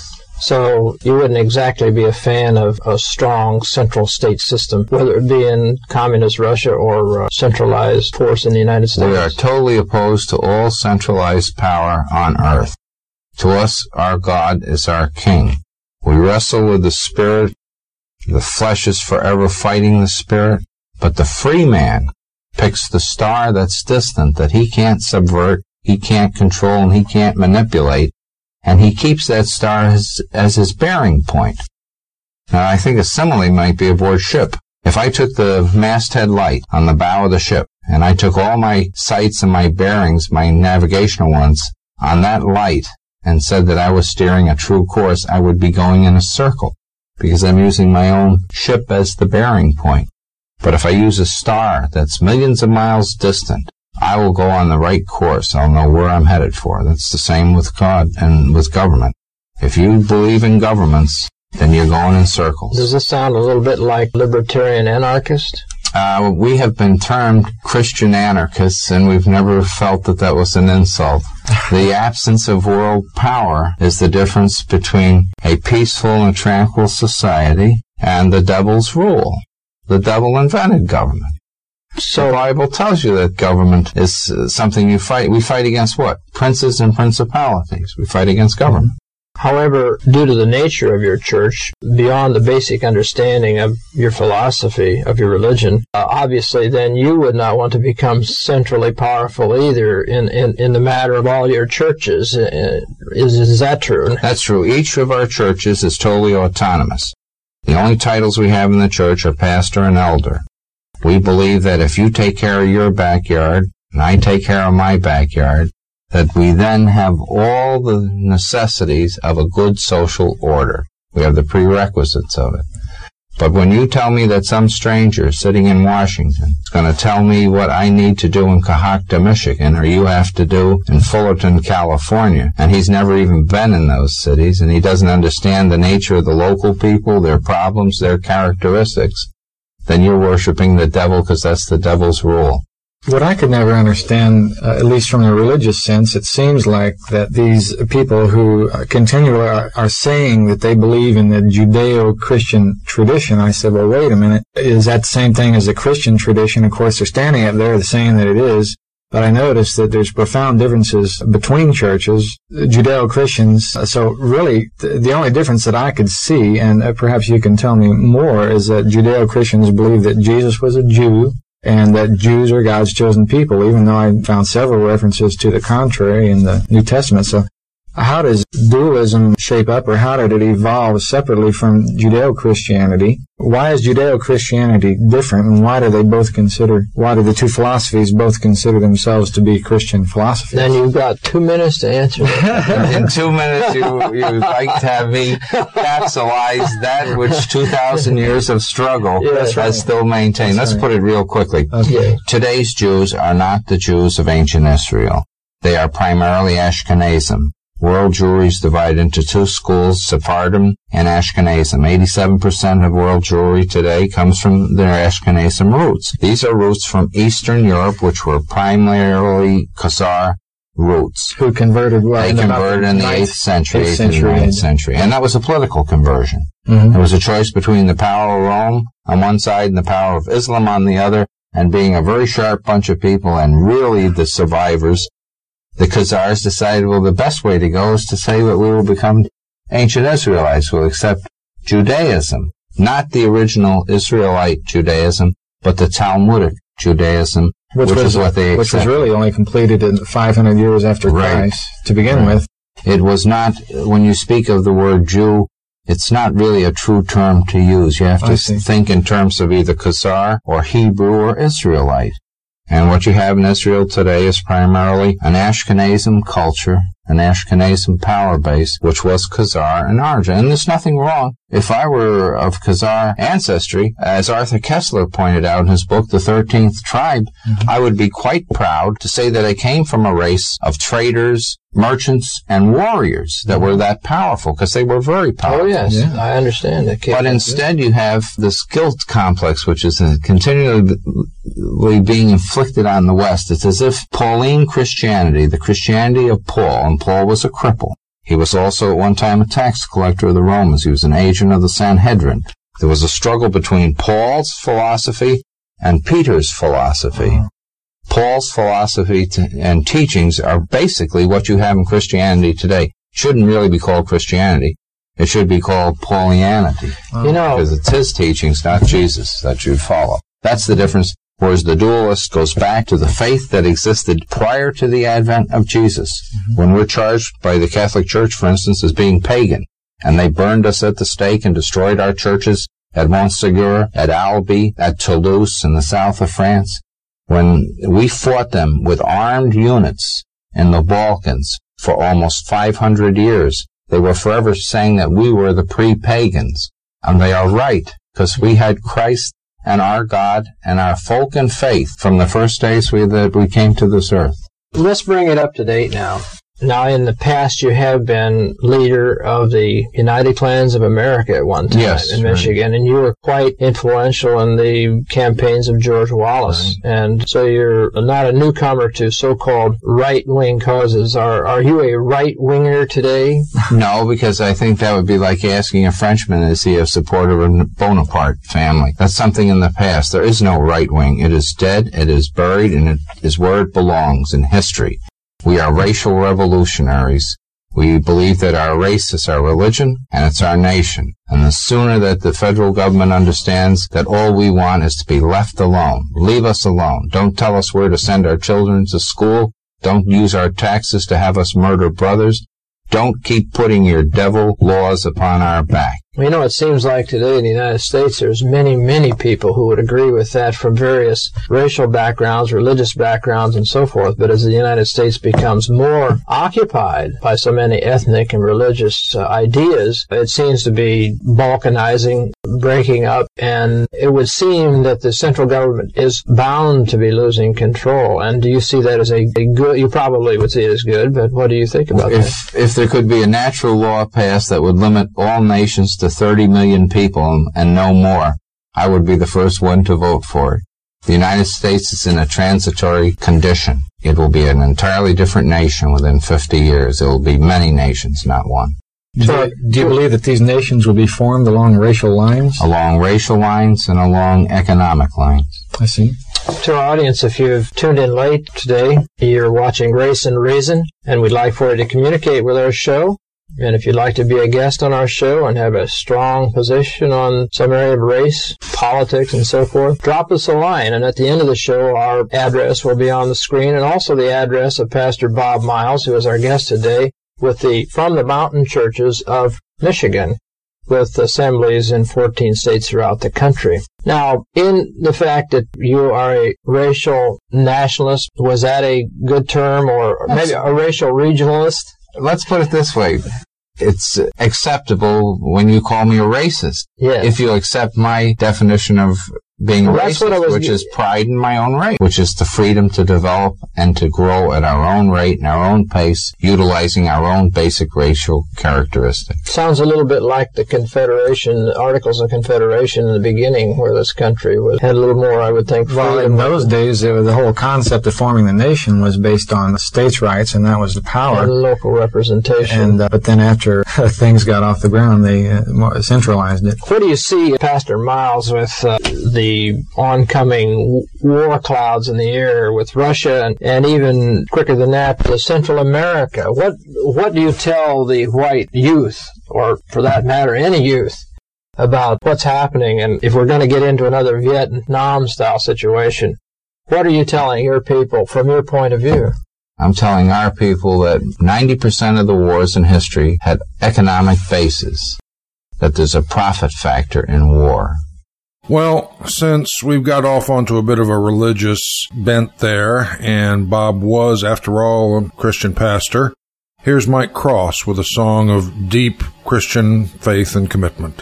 So you wouldn't exactly be a fan of a strong central state system, whether it be in communist Russia or uh, centralized force in the United States? We are totally opposed to all centralized power on earth. To us, our God is our King. We wrestle with the Spirit. The flesh is forever fighting the Spirit. But the free man picks the star that's distant, that he can't subvert, he can't control, and he can't manipulate. And he keeps that star as, as his bearing point. Now, I think a simile might be aboard ship. If I took the masthead light on the bow of the ship, and I took all my sights and my bearings, my navigational ones, on that light, and said that I was steering a true course, I would be going in a circle, because I'm using my own ship as the bearing point. But if I use a star that's millions of miles distant, I will go on the right course. I'll know where I'm headed for. That's the same with God and with government. If you believe in governments, then you're going in circles. Does this sound a little bit like libertarian anarchist? Uh, we have been termed Christian anarchists, and we've never felt that that was an insult. The absence of world power is the difference between a peaceful and tranquil society and the devil's rule. The devil invented government. So the Bible tells you that government is uh, something you fight. We fight against what? Princes and principalities. We fight against government. However, due to the nature of your church, beyond the basic understanding of your philosophy, of your religion, uh, obviously then you would not want to become centrally powerful either in, in, in the matter of all your churches. Uh, is, is that true? That's true. Each of our churches is totally autonomous. The only titles we have in the church are pastor and elder. We believe that if you take care of your backyard, and I take care of my backyard, that we then have all the necessities of a good social order. We have the prerequisites of it. But when you tell me that some stranger sitting in Washington is going to tell me what I need to do in Cohocton, Michigan, or you have to do in Fullerton, California, and he's never even been in those cities, and he doesn't understand the nature of the local people, their problems, their characteristics, then you're worshiping the devil, because that's the devil's rule. What I could never understand, uh, at least from a religious sense, it seems like that these people who uh, continually are, are saying that they believe in the Judeo-Christian tradition, I said, well, wait a minute, is that the same thing as the Christian tradition? Of course, they're standing up there saying that it is, but I noticed that there's profound differences between churches, Judeo-Christians. So really, th- the only difference that I could see, and uh, perhaps you can tell me more, is that Judeo-Christians believe that Jesus was a Jew, and that Jews are God's chosen people, even though I found several references to the contrary in the New Testament. So How does dualism shape up, or how did it evolve separately from Judeo-Christianity? Why is Judeo-Christianity different, and why do they both consider, why do the two philosophies both consider themselves to be Christian philosophies? Then you've got two minutes to answer that. In two minutes, you, you'd like to have me capsulize that which two thousand years of struggle Yeah, that's has right. still maintained. That's Let's right. put it real quickly. Okay. Today's Jews are not the Jews of ancient Israel. They are primarily Ashkenazim. World Jewry is divided into two schools, Sephardim and Ashkenazim. eighty-seven percent of world Jewry today comes from their Ashkenazim roots. These are roots from Eastern Europe, which were primarily Khazar roots. Who converted what? They in about converted in the ninth- eighth century, eighth eighth and century. ninth century. And that was a political conversion. Mhm. There was a choice between the power of Rome on one side and the power of Islam on the other, and being a very sharp bunch of people and really the survivors, the Khazars decided, well, the best way to go is to say that we will become ancient Israelites, we'll accept Judaism. Not the original Israelite Judaism, but the Talmudic Judaism, which, was, is what they which was accepted. really only completed in five hundred years after Right. Christ to begin Right. with. It was not, when you speak of the word Jew, it's not really a true term to use. You have I to see. think in terms of either Khazar or Hebrew or Israelite. And what you have in Israel today is primarily an Ashkenazim culture, an Ashkenazim power base, which was Khazar in origin. And there's nothing wrong. If I were of Khazar ancestry, as Arthur Kessler pointed out in his book, The thirteenth Tribe, Mm-hmm. I would be quite proud to say that I came from a race of traders, merchants, and warriors that were that powerful, because they were very powerful. Oh, yes, Yeah. I understand that. But instead you have this guilt complex, which is uh, continually being inflicted on the West. It's as if Pauline Christianity, the Christianity of Paul, and Paul was a cripple. He was also at one time a tax collector of the Romans. He was an agent of the Sanhedrin. There was a struggle between Paul's philosophy and Peter's philosophy. Paul's philosophy t- and teachings are basically what you have in Christianity today. Shouldn't really be called Christianity. It should be called Paulianity. You know, Because it's his teachings, not Jesus, that you follow. That's the difference. Whereas the dualist goes back to the faith that existed prior to the advent of Jesus. When we're charged by the Catholic Church, for instance, as being pagan, and they burned us at the stake and destroyed our churches at Montségur, at Albi, at Toulouse in the south of France, when we fought them with armed units in the Balkans for almost five hundred years, they were forever saying that we were the pre-pagans. And they are right, because we had Christ and our God and our folk and faith from the first days we, that we came to this earth. let's bring it up to date now. Now, in the past, you have been leader of the United Klans of America at one time Yes, in right. Michigan, and you were quite influential in the campaigns of George Wallace. Right. And so you're not a newcomer to so-called right-wing causes. Are are you a right-winger today? No, because I think that would be like asking a Frenchman, is he a supporter of the Bonaparte family? That's something in the past. There is no right wing. It is dead, it is buried, and it is where it belongs, in history. We are racial revolutionaries. We believe that our race is our religion and it's our nation. And the sooner that the federal government understands that all we want is to be left alone, leave us alone. Don't tell us where to send our children to school. Don't use our taxes to have us murder brothers. Don't keep putting your devil laws upon our back. You know, it seems like today in the United States there's many, many people who would agree with that from various racial backgrounds, religious backgrounds, and so forth. But as the United States becomes more occupied by so many ethnic and religious uh, ideas, it seems to be balkanizing, breaking up, and it would seem that the central government is bound to be losing control. And do you see that as a, a good? You probably would see it as good, but what do you think about that? If if there could be a natural law passed that would limit all nations to thirty million people and no more, I would be the first one to vote for it. The United States is in a transitory condition. It will be an entirely different nation within fifty years. There will be many nations, not one. Do, do you believe that these nations will be formed along racial lines? Along racial lines and along economic lines. I see. To our audience, if you've tuned in late today, you're watching Race and Reason, and we'd like for you to communicate with our show. And if you'd like to be a guest on our show and have a strong position on some area of race, politics, and so forth, drop us a line. And at the end of the show, our address will be on the screen, and also the address of Pastor Bob Miles, who is our guest today. with the from the mountain churches of Michigan, with assemblies in fourteen states throughout the country. Now, in the fact that you are a racial nationalist, was that a good term, or maybe a racial regionalist? Let's put it this way. It's acceptable when you call me a racist. Yes. If you accept my definition of being Well, that's what I racist, was which ge- is pride in my own race, which is the freedom to develop and to grow at our own rate and our own pace, utilizing our own basic racial characteristics. Sounds a little bit like the Confederation, the Articles of Confederation in the beginning, where this country was, had a little more, I would think, Well, freedom. in those days, it was, the whole concept of forming the nation was based on the states' rights, and that was the power. and local representation. And uh, but then after things got off the ground, they uh, more centralized it. Where do you see, Pastor Miles, with uh, the oncoming w- war clouds in the air with Russia and, and even quicker than that, uh, Central America? What what do you tell the white youth, or for that matter, any youth, about what's happening? And if we're going to get into another Vietnam-style situation, what are you telling your people from your point of view? I'm telling our people that ninety percent of the wars in history had economic bases, that there's a profit factor in war. Well, since we've got off onto a bit of a religious bent there, and Bob was, after all, a Christian pastor, here's Mike Cross with a song of deep Christian faith and commitment.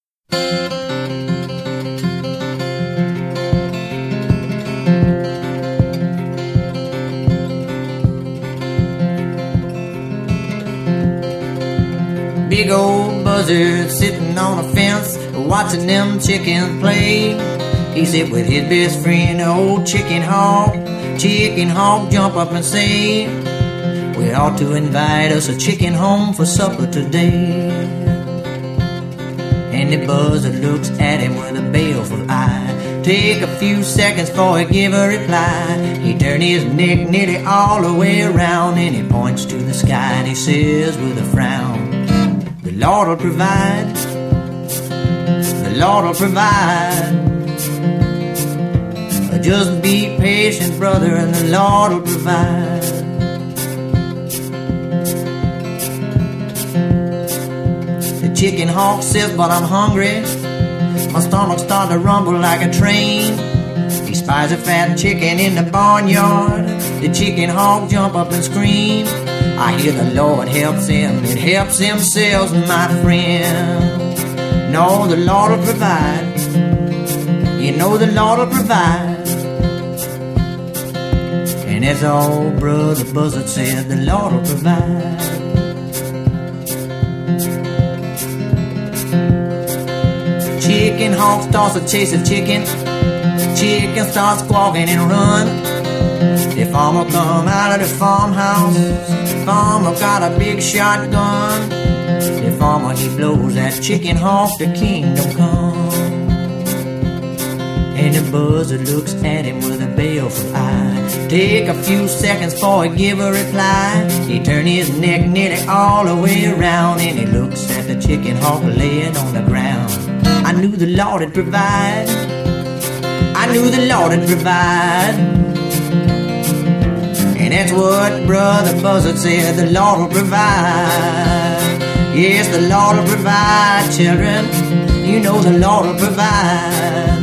Big old buzzard sitting on a fence, watching them chickens play. He sit with his best friend, old Chicken Hawk. Chicken Hawk jump up and say, we ought to invite us a chicken home for supper today. And the buzzard looks at him with a baleful eye. Take a few seconds before he give a reply. He turn his neck nearly all the way around, and he points to the sky and he says with a frown, the Lord will provide, the Lord will provide. Just be patient, brother, and the Lord will provide. The chicken hawk says, but I'm hungry. My stomach starts to rumble like a train. He spies a fat chicken in the barnyard. The chicken hawk jump up and scream. I hear the Lord helps him, it helps himself, my friend. No, the Lord will provide. You know the Lord will provide. And as old brother Buzzard said, the Lord will provide. Chicken hawk starts to chase a chicken. Chicken starts squawking and run. The farmer come out of the farmhouse. Farmer got a big shotgun. The farmer he blows that chicken hawk, the kingdom come. And the buzzard looks at him with a baleful eye. Take a few seconds before he give a reply. He turn his neck nearly all the way around, and he looks at the chicken hawk laying on the ground. I knew the Lord would provide. I knew the Lord would provide. And that's what Brother Buzzard said, the Lord will provide. Yes, the Lord will provide, children. You know the Lord will provide.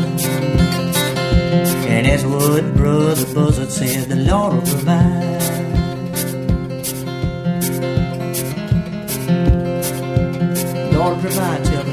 And that's what Brother Buzzard said, the Lord will provide. Lord will provide, children.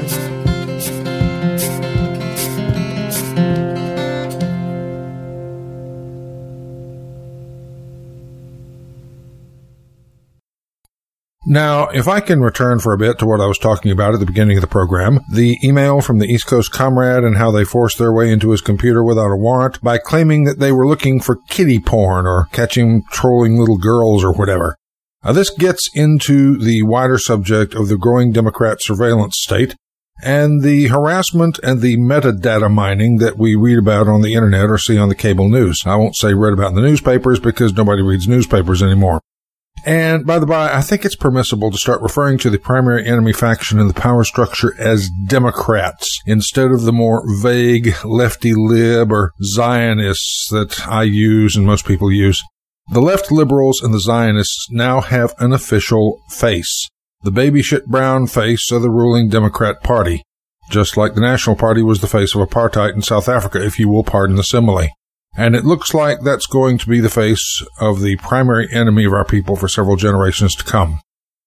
Now, if I can return for a bit to what I was talking about at the beginning of the program, the email from the East Coast comrade and how they forced their way into his computer without a warrant by claiming that they were looking for kiddie porn or catching trolling little girls or whatever. Now, this gets into the wider subject of the growing Democrat surveillance state and the harassment and the metadata mining that we read about on the internet or see on the cable news. I won't say read about in the newspapers because nobody reads newspapers anymore. And by the by, I think it's permissible to start referring to the primary enemy faction in the power structure as Democrats instead of the more vague lefty lib or Zionists that I use and most people use. The left liberals and the Zionists now have an official face. The baby shit brown face of the ruling Democrat Party. Just like the National Party was the face of apartheid in South Africa, if you will pardon the simile. And it looks like that's going to be the face of the primary enemy of our people for several generations to come.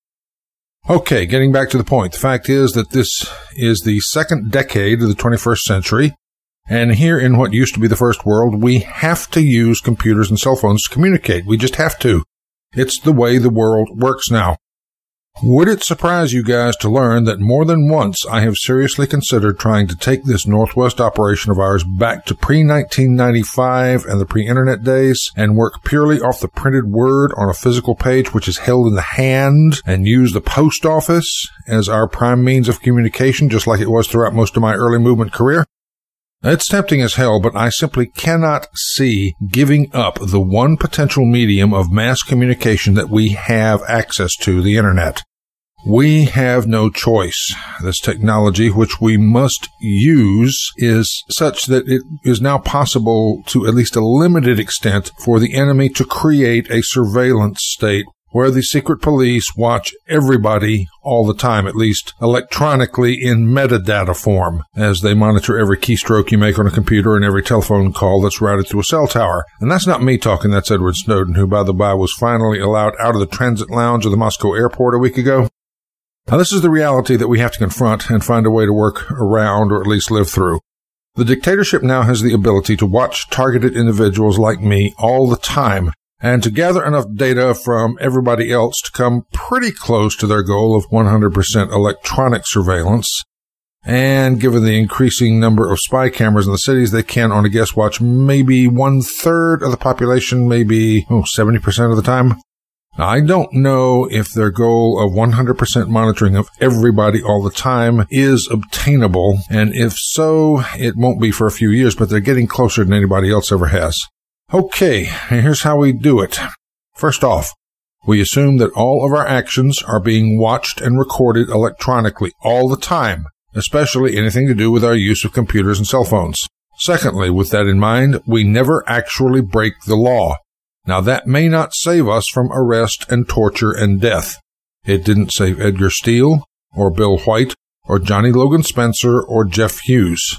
Okay, getting back to the point. The fact is that this is the second decade of the twenty-first century, and here in what used to be the first world, we have to use computers and cell phones to communicate. We just have to. It's the way the world works now. Would it surprise you guys to learn that more than once I have seriously considered trying to take this Northwest operation of ours back to pre nineteen ninety-five and the pre-internet days and work purely off the printed word on a physical page which is held in the hand and use the post office as our prime means of communication, just like it was throughout most of my early movement career? It's tempting as hell, but I simply cannot see giving up the one potential medium of mass communication that we have access to, the internet. We have no choice. This technology, which we must use, is such that it is now possible to at least a limited extent for the enemy to create a surveillance state where the secret police watch everybody all the time, at least electronically in metadata form, as they monitor every keystroke you make on a computer and every telephone call that's routed to a cell tower. And that's not me talking, that's Edward Snowden, who, by the by, was finally allowed out of the transit lounge of the Moscow airport a week ago. Now, this is the reality that we have to confront and find a way to work around or at least live through. The dictatorship now has the ability to watch targeted individuals like me all the time and to gather enough data from everybody else to come pretty close to their goal of one hundred percent electronic surveillance. And given the increasing number of spy cameras in the cities, they can, on a guess, watch maybe one-third of the population, maybe oh, seventy percent of the time. Now, I don't know if their goal of one hundred percent monitoring of everybody all the time is obtainable, and if so, it won't be for a few years, but they're getting closer than anybody else ever has. Okay, here's how we do it. First off, we assume that all of our actions are being watched and recorded electronically all the time, especially anything to do with our use of computers and cell phones. Secondly, with that in mind, we never actually break the law. Now, that may not save us from arrest and torture and death. It didn't save Edgar Steele, or Bill White, or Johnny Logan Spencer, or Jeff Hughes.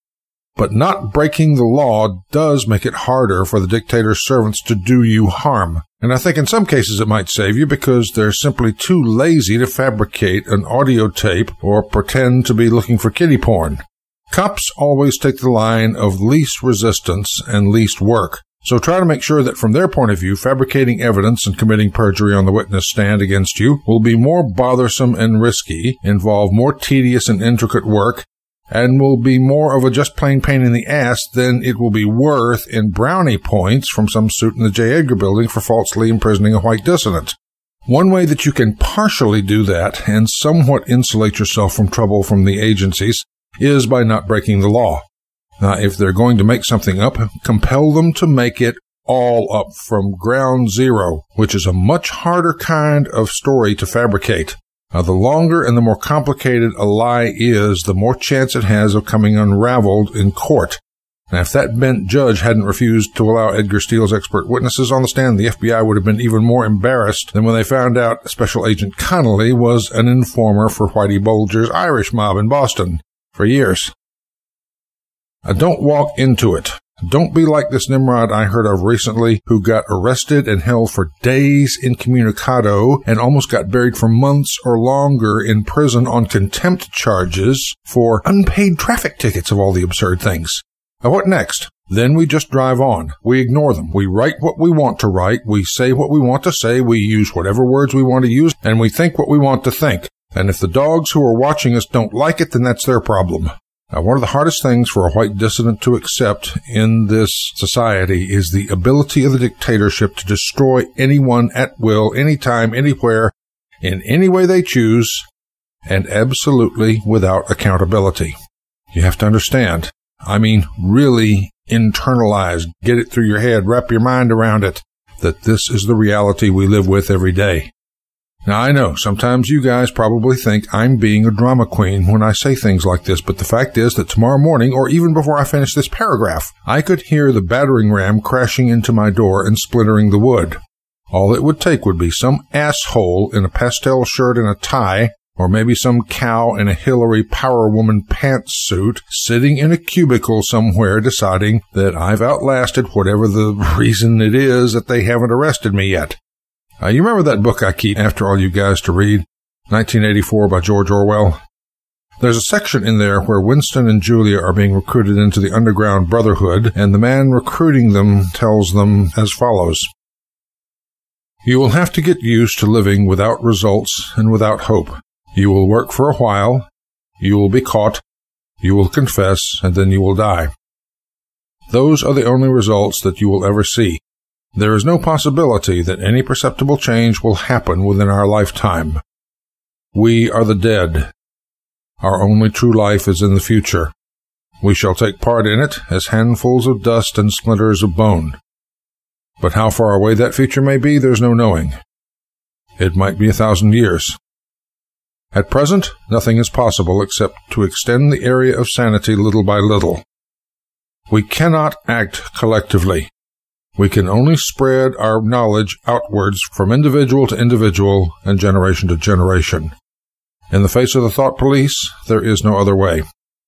But not breaking the law does make it harder for the dictator's servants to do you harm. And I think in some cases it might save you because they're simply too lazy to fabricate an audio tape or pretend to be looking for kiddie porn. Cops always take the line of least resistance and least work. So try to make sure that from their point of view, fabricating evidence and committing perjury on the witness stand against you will be more bothersome and risky, involve more tedious and intricate work, and will be more of a just plain pain in the ass than it will be worth in brownie points from some suit in the J. Edgar building for falsely imprisoning a white dissident. One way that you can partially do that and somewhat insulate yourself from trouble from the agencies is by not breaking the law. Now, if they're going to make something up, compel them to make it all up from ground zero, which is a much harder kind of story to fabricate. Now, the longer and the more complicated a lie is, the more chance it has of coming unraveled in court. Now, if that bent judge hadn't refused to allow Edgar Steele's expert witnesses on the stand, the F B I would have been even more embarrassed than when they found out Special Agent Connolly was an informer for Whitey Bulger's Irish mob in Boston for years. Now, don't walk into it. Don't be like this Nimrod I heard of recently who got arrested and held for days incommunicado and almost got buried for months or longer in prison on contempt charges for unpaid traffic tickets of all the absurd things. Now, what next? Then we just drive on. We ignore them. We write what we want to write. We say what we want to say. We use whatever words we want to use. And we think what we want to think. And if the dogs who are watching us don't like it, then that's their problem. Now, one of the hardest things for a white dissident to accept in this society is the ability of the dictatorship to destroy anyone at will, anytime, anywhere, in any way they choose, and absolutely without accountability. You have to understand. I mean, really internalize, get it through your head, wrap your mind around it, that this is the reality we live with every day. Now, I know, sometimes you guys probably think I'm being a drama queen when I say things like this, but the fact is that tomorrow morning, or even before I finish this paragraph, I could hear the battering ram crashing into my door and splintering the wood. All it would take would be some asshole in a pastel shirt and a tie, or maybe some cow in a Hillary Power Woman pantsuit, sitting in a cubicle somewhere deciding that I've outlasted whatever the reason it is that they haven't arrested me yet. Uh, you remember that book I keep after all you guys to read, nineteen eighty-four by George Orwell? There's a section in there where Winston and Julia are being recruited into the underground brotherhood, and the man recruiting them tells them as follows. You will have to get used to living without results and without hope. You will work for a while, you will be caught, you will confess, and then you will die. Those are the only results that you will ever see. There is no possibility that any perceptible change will happen within our lifetime. We are the dead. Our only true life is in the future. We shall take part in it as handfuls of dust and splinters of bone. But how far away that future may be, there's no knowing. It might be a thousand years. At present, nothing is possible except to extend the area of sanity little by little. We cannot act collectively. We can only spread our knowledge outwards from individual to individual and generation to generation. In the face of the thought police, there is no other way.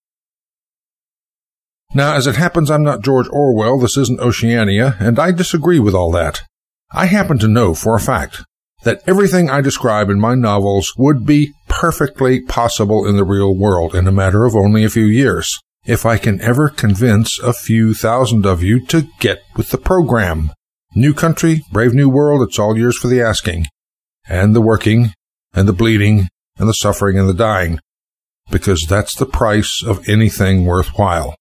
Now, as it happens, I'm not George Orwell, this isn't Oceania, and I disagree with all that. I happen to know for a fact that everything I describe in my novels would be perfectly possible in the real world in a matter of only a few years, if I can ever convince a few thousand of you to get with the program. New country, brave new world, it's all yours for the asking. And the working, and the bleeding, and the suffering, and the dying. Because that's the price of anything worthwhile.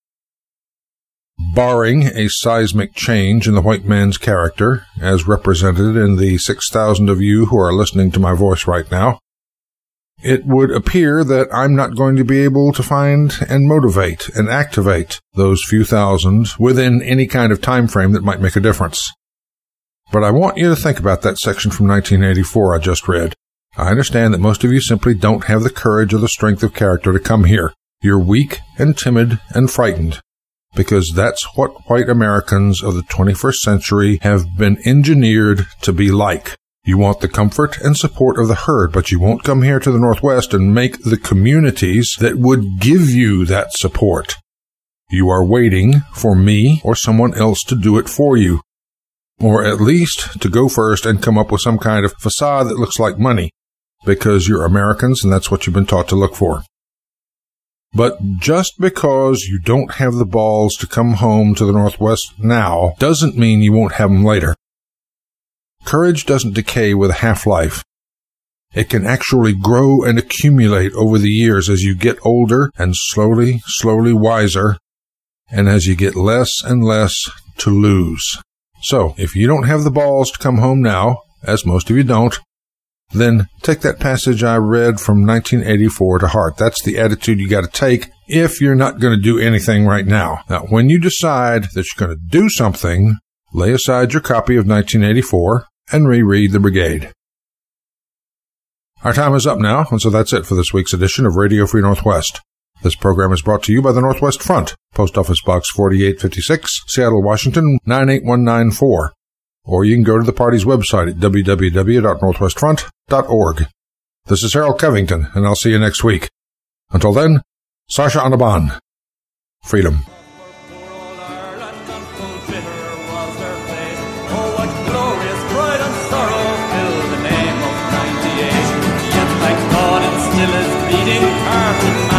Barring a seismic change in the white man's character, as represented in the six thousand of you who are listening to my voice right now, it would appear that I'm not going to be able to find and motivate and activate those few thousand within any kind of time frame that might make a difference. But I want you to think about that section from nineteen eighty-four I just read. I understand that most of you simply don't have the courage or the strength of character to come here. You're weak and timid and frightened, because that's what white Americans of the twenty-first century have been engineered to be like. You want the comfort and support of the herd, but you won't come here to the Northwest and make the communities that would give you that support. You are waiting for me or someone else to do it for you, or at least to go first and come up with some kind of facade that looks like money, because you're Americans and that's what you've been taught to look for. But just because you don't have the balls to come home to the Northwest now doesn't mean you won't have them later. Courage doesn't decay with a half-life. It can actually grow and accumulate over the years as you get older and slowly, slowly wiser, and as you get less and less to lose. So, if you don't have the balls to come home now, as most of you don't, then take that passage I read from nineteen eighty-four to heart. That's the attitude you got to take if you're not going to do anything right now. Now, when you decide that you're going to do something, lay aside your copy of nineteen eighty-four and reread The Brigade. Our time is up now, and so that's it for this week's edition of Radio Free Northwest. This program is brought to you by the Northwest Front, Post Office Box forty-eight fifty-six, Seattle, Washington, nine eight one nine four. Or you can go to the party's website at w w w dot northwest front dot org. This is Harold Covington, and I'll see you next week. Until then, Sasha Anaban. Freedom. Still is beating heart.